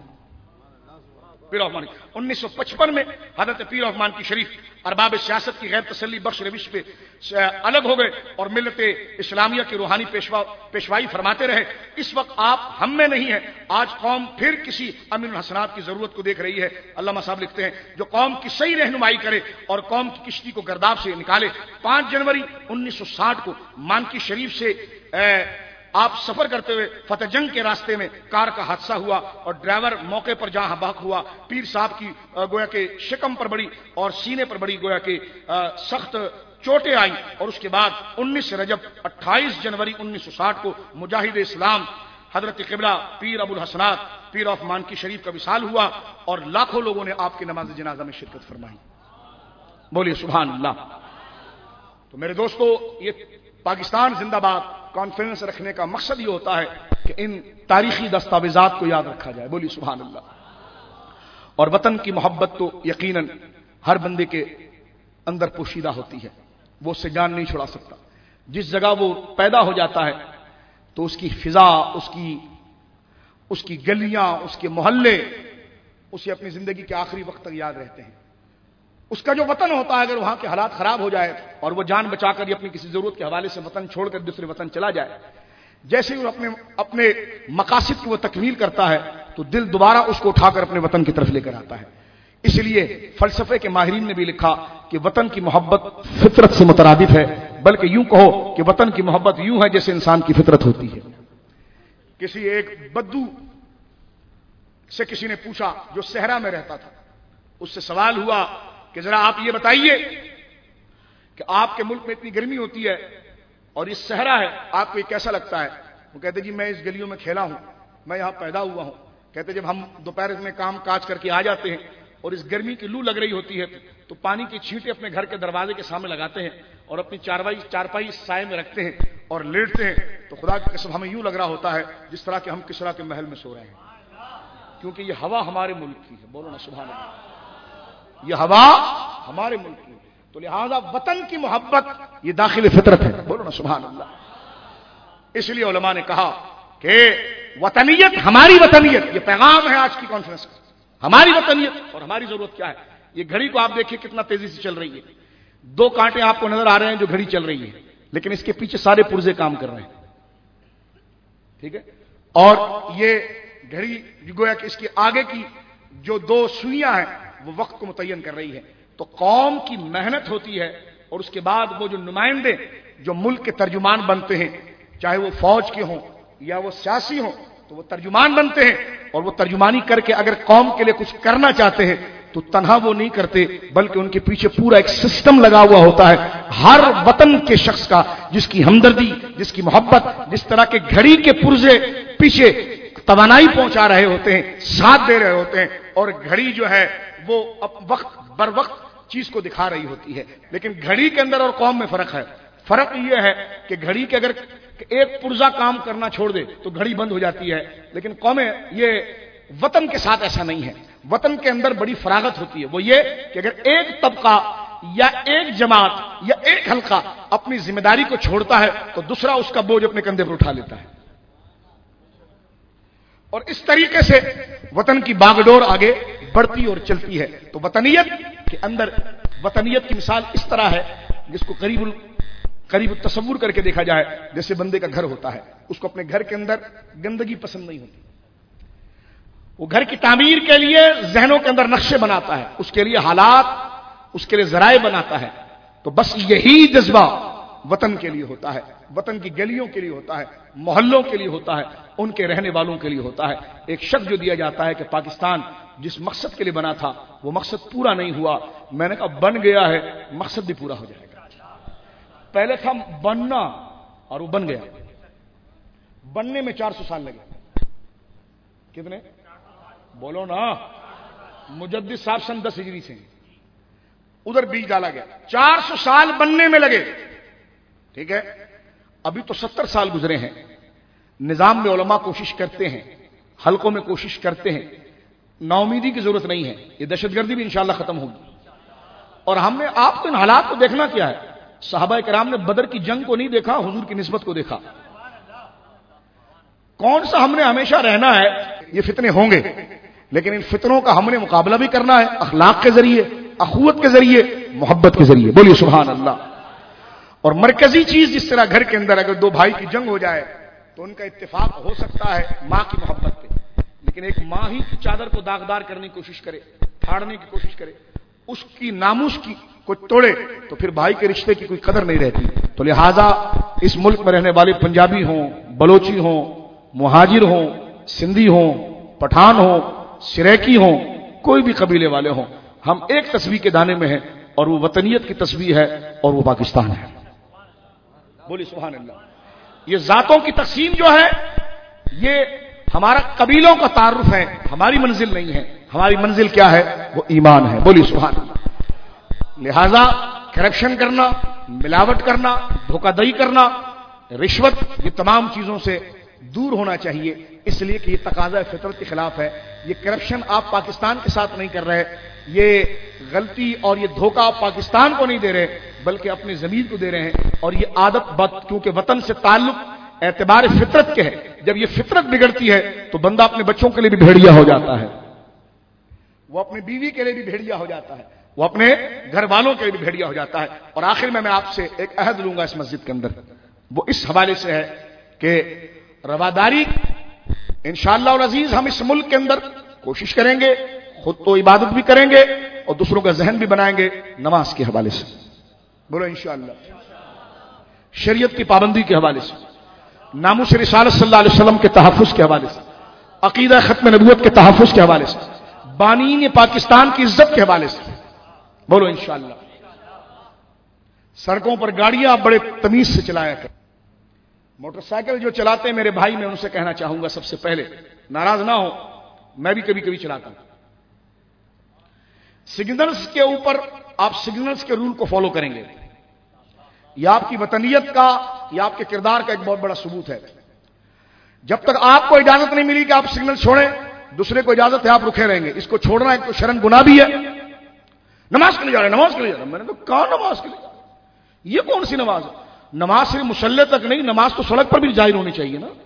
پیر رحمان انیس سو پچپن میں حضرت پیر رحمان کی شریف ارباب سیاست کی غیر تسلی بخش روش پہ الگ ہو گئے اور ملت اسلامیہ کی روحانی پیشوا پیشوائی فرماتے رہے. اس وقت آپ ہم میں نہیں ہیں. آج قوم پھر کسی امین الحسنات کی ضرورت کو دیکھ رہی ہے. علامہ صاحب لکھتے ہیں جو قوم کی صحیح رہنمائی کرے اور قوم کی کشتی کو گرداب سے نکالے. پانچ جنوری انیس سو ساٹھ کو مانکی شریف سے آپ سفر کرتے ہوئے فتح جنگ کے راستے میں کار کا حادثہ ہوا اور ڈرائیور موقع پر جہاں بحق ہوا. پیر صاحب کی گویا کہ شکم پر بڑی اور سینے پر بڑی گویا کہ سخت چوٹیں آئیں اور اس کے بعد انیس رجب اٹھائیس جنوری انیس سو ساٹھ کو مجاہد اسلام حضرت قبلہ پیر ابو الحسنات پیر آف مانکی شریف کا وصال ہوا اور لاکھوں لوگوں نے آپ کی نماز جنازہ میں شرکت فرمائی. بولیے سبحان اللہ. تو میرے دوستو یہ پاکستان زندہ باد کانفرنس رکھنے کا مقصد یہ ہوتا ہے کہ ان تاریخی دستاویزات کو یاد رکھا جائے. بولیے سبحان اللہ. اور وطن کی محبت تو یقیناً ہر بندے کے اندر پوشیدہ ہوتی ہے، وہ اس سے جان نہیں چھڑا سکتا. جس جگہ وہ پیدا ہو جاتا ہے تو اس کی فضا، اس کی اس کی گلیاں، اس کے محلے اسے اپنی زندگی کے آخری وقت تک یاد رہتے ہیں. اس کا جو وطن ہوتا ہے اگر وہاں کے حالات خراب ہو جائے اور وہ جان بچا کر اپنی کسی ضرورت کے حوالے سے وطن چھوڑ کر دوسرے وطن چلا جائے، جیسے ہی وہ اپنے اپنے مقاصد کی وہ تکمیل کرتا ہے تو دل دوبارہ اس کو اٹھا کر اپنے وطن کی طرف لے کر آتا ہے. اس لیے فلسفے کے ماہرین نے بھی لکھا کہ وطن کی محبت فطرت سے مترادف ہے، بلکہ یوں کہو کہ وطن کی محبت یوں ہے جیسے انسان کی فطرت ہوتی ہے. کسی ایک بدو سے کسی نے پوچھا جو صحرا میں رہتا تھا، اس سے سوال ہوا کہ ذرا آپ یہ بتائیے کہ آپ کے ملک میں اتنی گرمی ہوتی ہے اور اس صحرا ہے، آپ کو یہ کیسا لگتا ہے؟ وہ کہتے جی میں اس گلیوں میں کھیلا ہوں، میں یہاں پیدا ہوا ہوں. کہتے جب ہم دوپہر میں کام کاج کر کے آ جاتے ہیں اور اس گرمی کی لو لگ رہی ہوتی ہے تو پانی کی چھینٹیں اپنے گھر کے دروازے کے سامنے لگاتے ہیں اور اپنی چارپائی چارپائی سائے میں رکھتے ہیں اور لیٹتے ہیں تو خدا کی قسم ہمیں یوں لگ رہا ہوتا ہے جس طرح کہ ہم کسرا کے محل میں سو رہے ہیں، کیونکہ یہ ہوا ہمارے ملک کی ہے. بولو نا سبحان اللہ. یہ ہوا ہمارے ملک کی ہے. تو لہذا وطن کی محبت یہ داخل فطرت ہے. بولو نا سبحان اللہ. اس لیے علماء نے کہا کہ وطنیت ہماری وطنیت، یہ پیغام ہے آج کی کانفرنس کا. ہماری وطنیت اور ہماری ضرورت کیا ہے؟ یہ گھڑی کو آپ دیکھیں کتنا تیزی سے چل رہی ہے. دو کانٹے آپ کو نظر آ رہے ہیں جو گھڑی چل رہی ہے، لیکن اس کے پیچھے سارے پرزے کام کر رہے ہیں. ٹھیک ہے. اور یہ گھڑی گویا کہ اس کی آگے کی جو دو سوئیاں ہیں وہ وقت کو متعین کر رہی ہے. تو قوم کی محنت ہوتی ہے اور اس کے بعد وہ جو نمائندے جو ملک کے ترجمان بنتے ہیں، چاہے وہ فوج کے ہوں یا وہ سیاسی ہوں، تو وہ ترجمان بنتے ہیں اور وہ ترجمانی کر کے اگر قوم کے لیے کچھ کرنا چاہتے ہیں تو تنہا وہ نہیں کرتے، بلکہ ان کے پیچھے پورا ایک سسٹم لگا ہوا ہوتا ہے. ہر وطن کے شخص کا جس کی ہمدردی، جس کی محبت، جس طرح کے گھڑی کے پرزے پیچھے توانائی پہنچا رہے ہوتے ہیں، ساتھ دے رہے ہوتے ہیں، اور گھڑی جو ہے وہ وقت بر وقت چیز کو دکھا رہی ہوتی ہے. لیکن گھڑی کے اندر اور قوم میں فرق ہے. فرق یہ ہے کہ گھڑی کے اگر ایک پرزا کام کرنا چھوڑ دے تو گھڑی بند ہو جاتی ہے، لیکن قومیں یہ وطن کے ساتھ ایسا نہیں ہے. وطن کے اندر بڑی فراغت ہوتی ہے. وہ یہ کہ اگر ایک طبقہ یا ایک جماعت یا ایک حلقہ اپنی ذمہ داری کو چھوڑتا ہے تو دوسرا اس کا بوجھ اپنے کندھے پر اٹھا لیتا ہے. اور اس طریقے سے وطن کی باغڈور آگے بڑھتی اور چلتی ہے. تو وطنیت کے اندر وطنیت کی مثال اس طرح ہے جس کو قریب قریب تصور کر کے دیکھا جائے جیسے بندے کا گھر ہوتا ہے، اس کو اپنے گھر کے اندر گندگی پسند نہیں ہوتی، وہ گھر کی تعمیر کے لیے ذہنوں کے اندر نقشے بناتا ہے، اس کے لیے حالات، اس کے لیے ذرائع بناتا ہے. تو بس یہی جذبہ وطن کے لیے ہوتا ہے، وطن کی گلیوں کے لیے ہوتا ہے، محلوں کے لیے ہوتا ہے، ان کے رہنے والوں کے لیے ہوتا ہے. ایک شخص جو دیا جاتا ہے کہ پاکستان جس مقصد کے لیے بنا تھا وہ مقصد پورا نہیں ہوا، میں نے کہا بن گیا ہے، مقصد بھی پورا ہو جائے گا. پہلے تھا بننا اور وہ بن گیا. بننے میں چار سو سال لگے. کتنے؟ بولو نا. مجدد صاحب سن دس ہجری سے ادھر بیج ڈالا گیا، چار سو سال بننے میں لگے. ٹھیک ہے، ابھی تو ستر سال گزرے ہیں. نظام میں علماء کوشش کرتے ہیں، حلقوں میں کوشش کرتے ہیں. نا امیدی کی ضرورت نہیں ہے، یہ دہشت گردی بھی انشاءاللہ ختم ہوگی. اور ہم نے آپ کو ان حالات کو دیکھنا کیا ہے. صحابہ کرام نے بدر کی جنگ کو نہیں دیکھا، حضور کی نسبت کو دیکھا. کون سا ہم نے ہمیشہ رہنا ہے. یہ فتنے ہوں گے لیکن ان فتنوں کا ہم نے مقابلہ بھی کرنا ہے اخلاق کے ذریعے، اخوت کے ذریعے، محبت کے ذریعے. بولیے سبحان اللہ. اور مرکزی چیز جس طرح گھر کے اندر اگر دو بھائی کی جنگ ہو جائے تو ان کا اتفاق ہو سکتا ہے ماں کی محبت پہ، لیکن ایک ماں ہی کی چادر کو داغدار کرنے کی کوشش کرے، پھاڑنے کی کوشش کرے، اس کی ناموس کی کوئی توڑے تو پھر بھائی کے رشتے کی کوئی قدر نہیں رہتی. تو لہذا اس ملک میں رہنے والے پنجابی ہوں، بلوچی ہوں، مہاجر ہوں، سندھی ہوں، پٹھان ہوں، سریکی ہوں، کوئی بھی قبیلے والے ہوں، ہم ایک تسبیح کے دانے میں ہیں اور وہ وطنیت کی تسبیح ہے اور وہ پاکستان ہے. بولی سبحان اللہ. یہ ذاتوں کی تقسیم جو ہے یہ ہمارا قبیلوں کا تعارف ہے، ہماری منزل نہیں ہے. ہماری منزل کیا ہے؟ وہ ایمان ہے. بولی سبحان اللہ. لہذا کرپشن کرنا، ملاوٹ کرنا، دھوکہ دہی کرنا، رشوت، یہ تمام چیزوں سے دور ہونا چاہیے، اس لیے کہ یہ تقاضا فطرت کے خلاف ہے. یہ کرپشن آپ پاکستان کے ساتھ نہیں کر رہے، یہ غلطی اور یہ دھوکہ آپ پاکستان کو نہیں دے رہے بلکہ اپنے ضمیر کو دے رہے ہیں. اور یہ عادت بد، کیونکہ وطن سے تعلق اعتبار فطرت کے ہے. جب یہ فطرت بگڑتی ہے تو بندہ اپنے بچوں کے لیے بھی بھیڑیا ہو جاتا ہے، وہ اپنی بیوی کے لیے بھی بھیڑیا ہو جاتا ہے، وہ اپنے گھر والوں کے لیے بھی بھیڑیا ہو جاتا ہے. اور آخر میں میں آپ سے ایک عہد لوں گا اس مسجد کے اندر، وہ اس حوالے سے ہے کہ رواداری انشاءاللہ العزیز ہم اس ملک کے اندر کوشش کریں گے، خود تو عبادت بھی کریں گے اور دوسروں کا ذہن بھی بنائیں گے نماز کے حوالے سے. بولو انشاءاللہ. شریعت کی پابندی کے حوالے سے، ناموس رسالت صلی اللہ علیہ وسلم کے تحفظ کے حوالے سے، عقیدہ ختم نبوت کے تحفظ کے حوالے سے، بانین پاکستان کی عزت کے حوالے سے. بولو انشاءاللہ. سڑکوں پر گاڑیاں آپ بڑے تمیز سے چلایا کریں. موٹر سائیکل جو چلاتے ہیں میرے بھائی، میں ان سے کہنا چاہوں گا سب سے پہلے ناراض نہ ہو، میں بھی کبھی کبھی چلاتا ہوں. سگنلز کے اوپر آپ سگنلز کے رول کو فالو کریں گے، یہ آپ کی وطنیت کا، یہ آپ کے کردار کا ایک بہت بڑا ثبوت ہے. جب تک آپ کو اجازت نہیں ملی کہ آپ سگنل چھوڑیں، دوسرے کو اجازت ہے آپ رکے رہیں گے. اس کو چھوڑنا ایک تو شرم گناہ بھی ہے. نماز کے لیے جا رہے ہیں، نماز کے لیے جا رہے ہیں. میں نے کہا کہاں نماز کے لیے؟ یہ کون سی نماز ہے؟ نماز صرف مسلح تک نہیں، نماز تو سڑک پر بھی ظاہر ہونی چاہیے نا،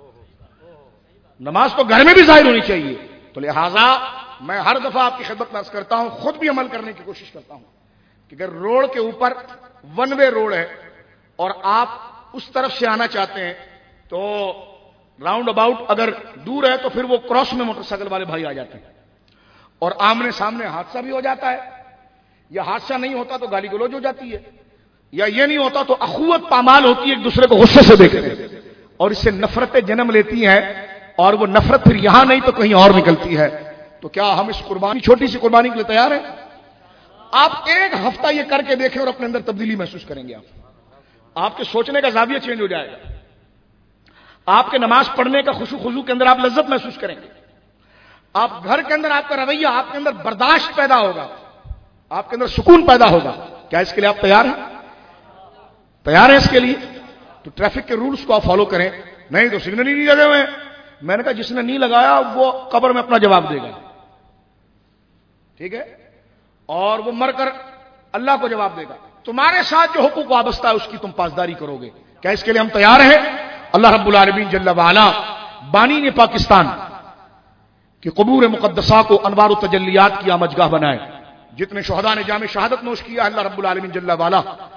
نماز تو گھر میں بھی ظاہر ہونی چاہیے. تو لہذا میں ہر دفعہ آپ کی خدمت میں عرض کرتا ہوں، خود بھی عمل کرنے کی کوشش کرتا ہوں کہ اگر روڈ کے اوپر ون وے روڈ ہے اور آپ اس طرف سے آنا چاہتے ہیں تو راؤنڈ اباؤٹ اگر دور ہے تو پھر وہ کراس میں موٹر سائیکل والے بھائی آ جاتے ہیں اور آمنے سامنے حادثہ بھی ہو جاتا ہے، یا حادثہ نہیں ہوتا تو گالی گلوچ ہو جاتی ہے، یا یہ نہیں ہوتا تو اخوت پامال ہوتی ہے، ایک دوسرے کو غصے سے دیکھتے ہیں اور اس سے نفرتیں جنم لیتی ہیں اور وہ نفرت پھر یہاں نہیں تو کہیں اور نکلتی ہے. تو کیا ہم اس قربانی، چھوٹی سی قربانی کے لیے تیار ہیں؟ آپ ایک ہفتہ یہ کر کے دیکھیں اور اپنے اندر تبدیلی محسوس کریں گے. آپ آپ کے سوچنے کا زاویہ چینج ہو جائے گا. آپ کے نماز پڑھنے کا خشوع خضوع کے اندر آپ لذت محسوس کریں گے. آپ گھر کے اندر آپ کا رویہ، آپ کے اندر برداشت پیدا ہوگا، آپ کے اندر سکون پیدا ہوگا. کیا اس کے لیے آپ تیار ہیں؟ تیار ہیں اس کے لیے؟ تو ٹریفک کے رولز کو آپ فالو کریں. نہیں تو سگنل ہی نہیں لگے ہوئے ہیں. میں نے کہا جس نے نہیں لگایا وہ قبر میں اپنا جواب دے گا، ٹھیک ہے، اور وہ مر کر اللہ کو جواب دے گا. تمہارے ساتھ جو حقوق وابستہ ہے اس کی تم پاسداری کرو گے. کیا اس کے لیے ہم تیار ہیں؟ اللہ رب العالمین جل وعلا بانی نے پاکستان کی قبور مقدسہ کو انوار و تجلیات کی آمجگاہ بنائے. جتنے شہداء نے جام شہادت نوش کیا اللہ رب العالمین جل وعلا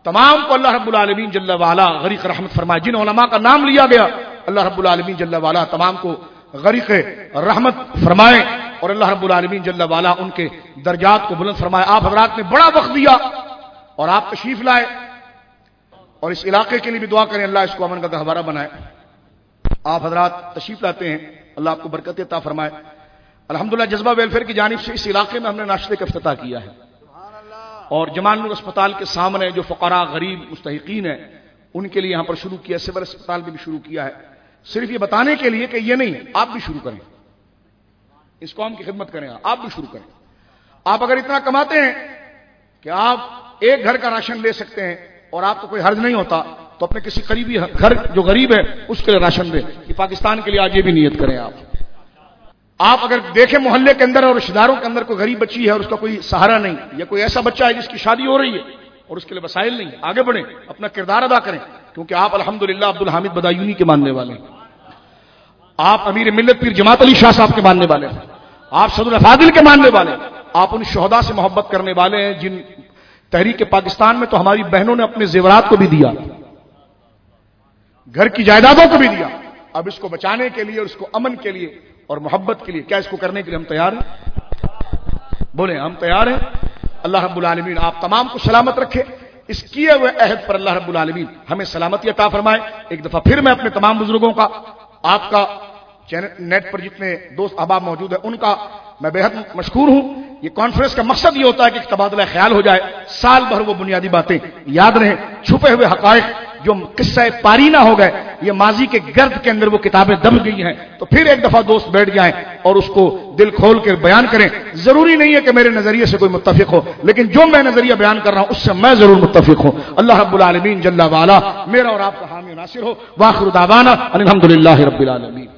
तमाम को अल्लाह रब्बुल आलमीन जल्ल वाला गरीक रहमत फरमाए। जिन उलमा का नाम लिया गया अल्लाह रब्बुल आलमीन जल्ल वाला तमाम को गरीक रहमत फरमाए और अल्लाह रब्बुल आलमीन जल्ल वाला उनके दर्जात को बुलंद फरमाए। आप हजरात ने बड़ा वक्त दिया और आप तशरीफ लाए और इस इलाके के लिए भी दुआ करें अल्लाह इसको अमन का गहवारा बनाए। आप हजरात तशरीफ लाते हैं, अल्लाह आपको बरकत अता फरमाए। अल्हम्दुलिल्लाह जज्बा वेलफेयर की जानिब से इस इलाके में हमने नाश्ते का इफ्तिताह किया है और जमान नूर अस्पताल के सामने जो फकरा गरीब मुस्तहिकीन है उनके लिए यहां पर शुरू किया, सिविल अस्पताल भी, भी शुरू किया है, सिर्फ ये बताने के लिए कि ये नहीं, आप भी शुरू करें, इस कौम की खिदमत करें, आप भी शुरू करें। आप अगर इतना कमाते हैं कि आप एक घर का राशन ले सकते हैं और आपको कोई हर्ज नहीं होता तो अपने किसी करीबी घर जो गरीब है उसके लिए राशन दें। कि पाकिस्तान के लिए आज ये भी नियत करें। आप आप अगर देखें मोहल्ले के अंदर और रिश्तेदारों के अंदर कोई गरीब बच्ची है और उसका कोई सहारा नहीं, या कोई ऐसा बच्चा है जिसकी शादी हो रही है और उसके लिए वसाइल नहीं, आगे बढ़ें, अपना किरदार अदा करें, क्योंकि आप अल्हम्दुलिल्लाह अब्दुल हामिद बदायूनी के मानने वाले हैं, आप अमीर मिल्लत पीर जमात अली शाह साहब के मानने वाले हैं, आप सदुल फादिल के मानने वाले हैं, आप उन शोहदा से मोहब्बत करने वाले हैं जिन तहरीक पाकिस्तान में तो हमारी बहनों ने अपने जेवरात को भी दिया, घर की जायदादों को भी दिया। अब इसको बचाने के लिए और इसको अमन के लिए और मोहब्बत के लिए, क्या इसको करने के लिए हम तैयार हैं? बोले हम तैयार हैं। अल्लाह रब्बुल आलमीन आप तमाम को सलामत रखे। इस किए हुए अहद पर अल्लाह रब्बुल आलमीन हमें सलामती अता फरमाए। एक दफा फिर मैं अपने तमाम बुजुर्गों का, आपका चैनल नेट पर जितने दोस्त अहबाब मौजूद है उनका मैं बेहद मशकूर हूं। ये कॉन्फ्रेंस का मकसद ये होता है कि तबादला ख्याल हो जाए, साल भर वो बुनियादी बातें याद रहें, छुपे हुए हकायक जो किस्सा पारी ना हो गए, ये माजी के गर्द के अंदर वो किताबें दब गई हैं, तो फिर एक दफा दोस्त बैठ जाएं और उसको दिल खोल कर बयान करें। जरूरी नहीं है कि मेरे नजरिए से कोई मुत्तफिक हो, लेकिन जो मैं नजरिया बयान कर रहा हूं उससे मैं जरूर मुत्तफिक हूं। अल्लाह रब्बुल आलमीन जल्ला वाला मेरा और आपका हामी नासिर हो। वाखिर दावाना अनिल हम्दुलिल्लाहि रब्बिल आलमीन।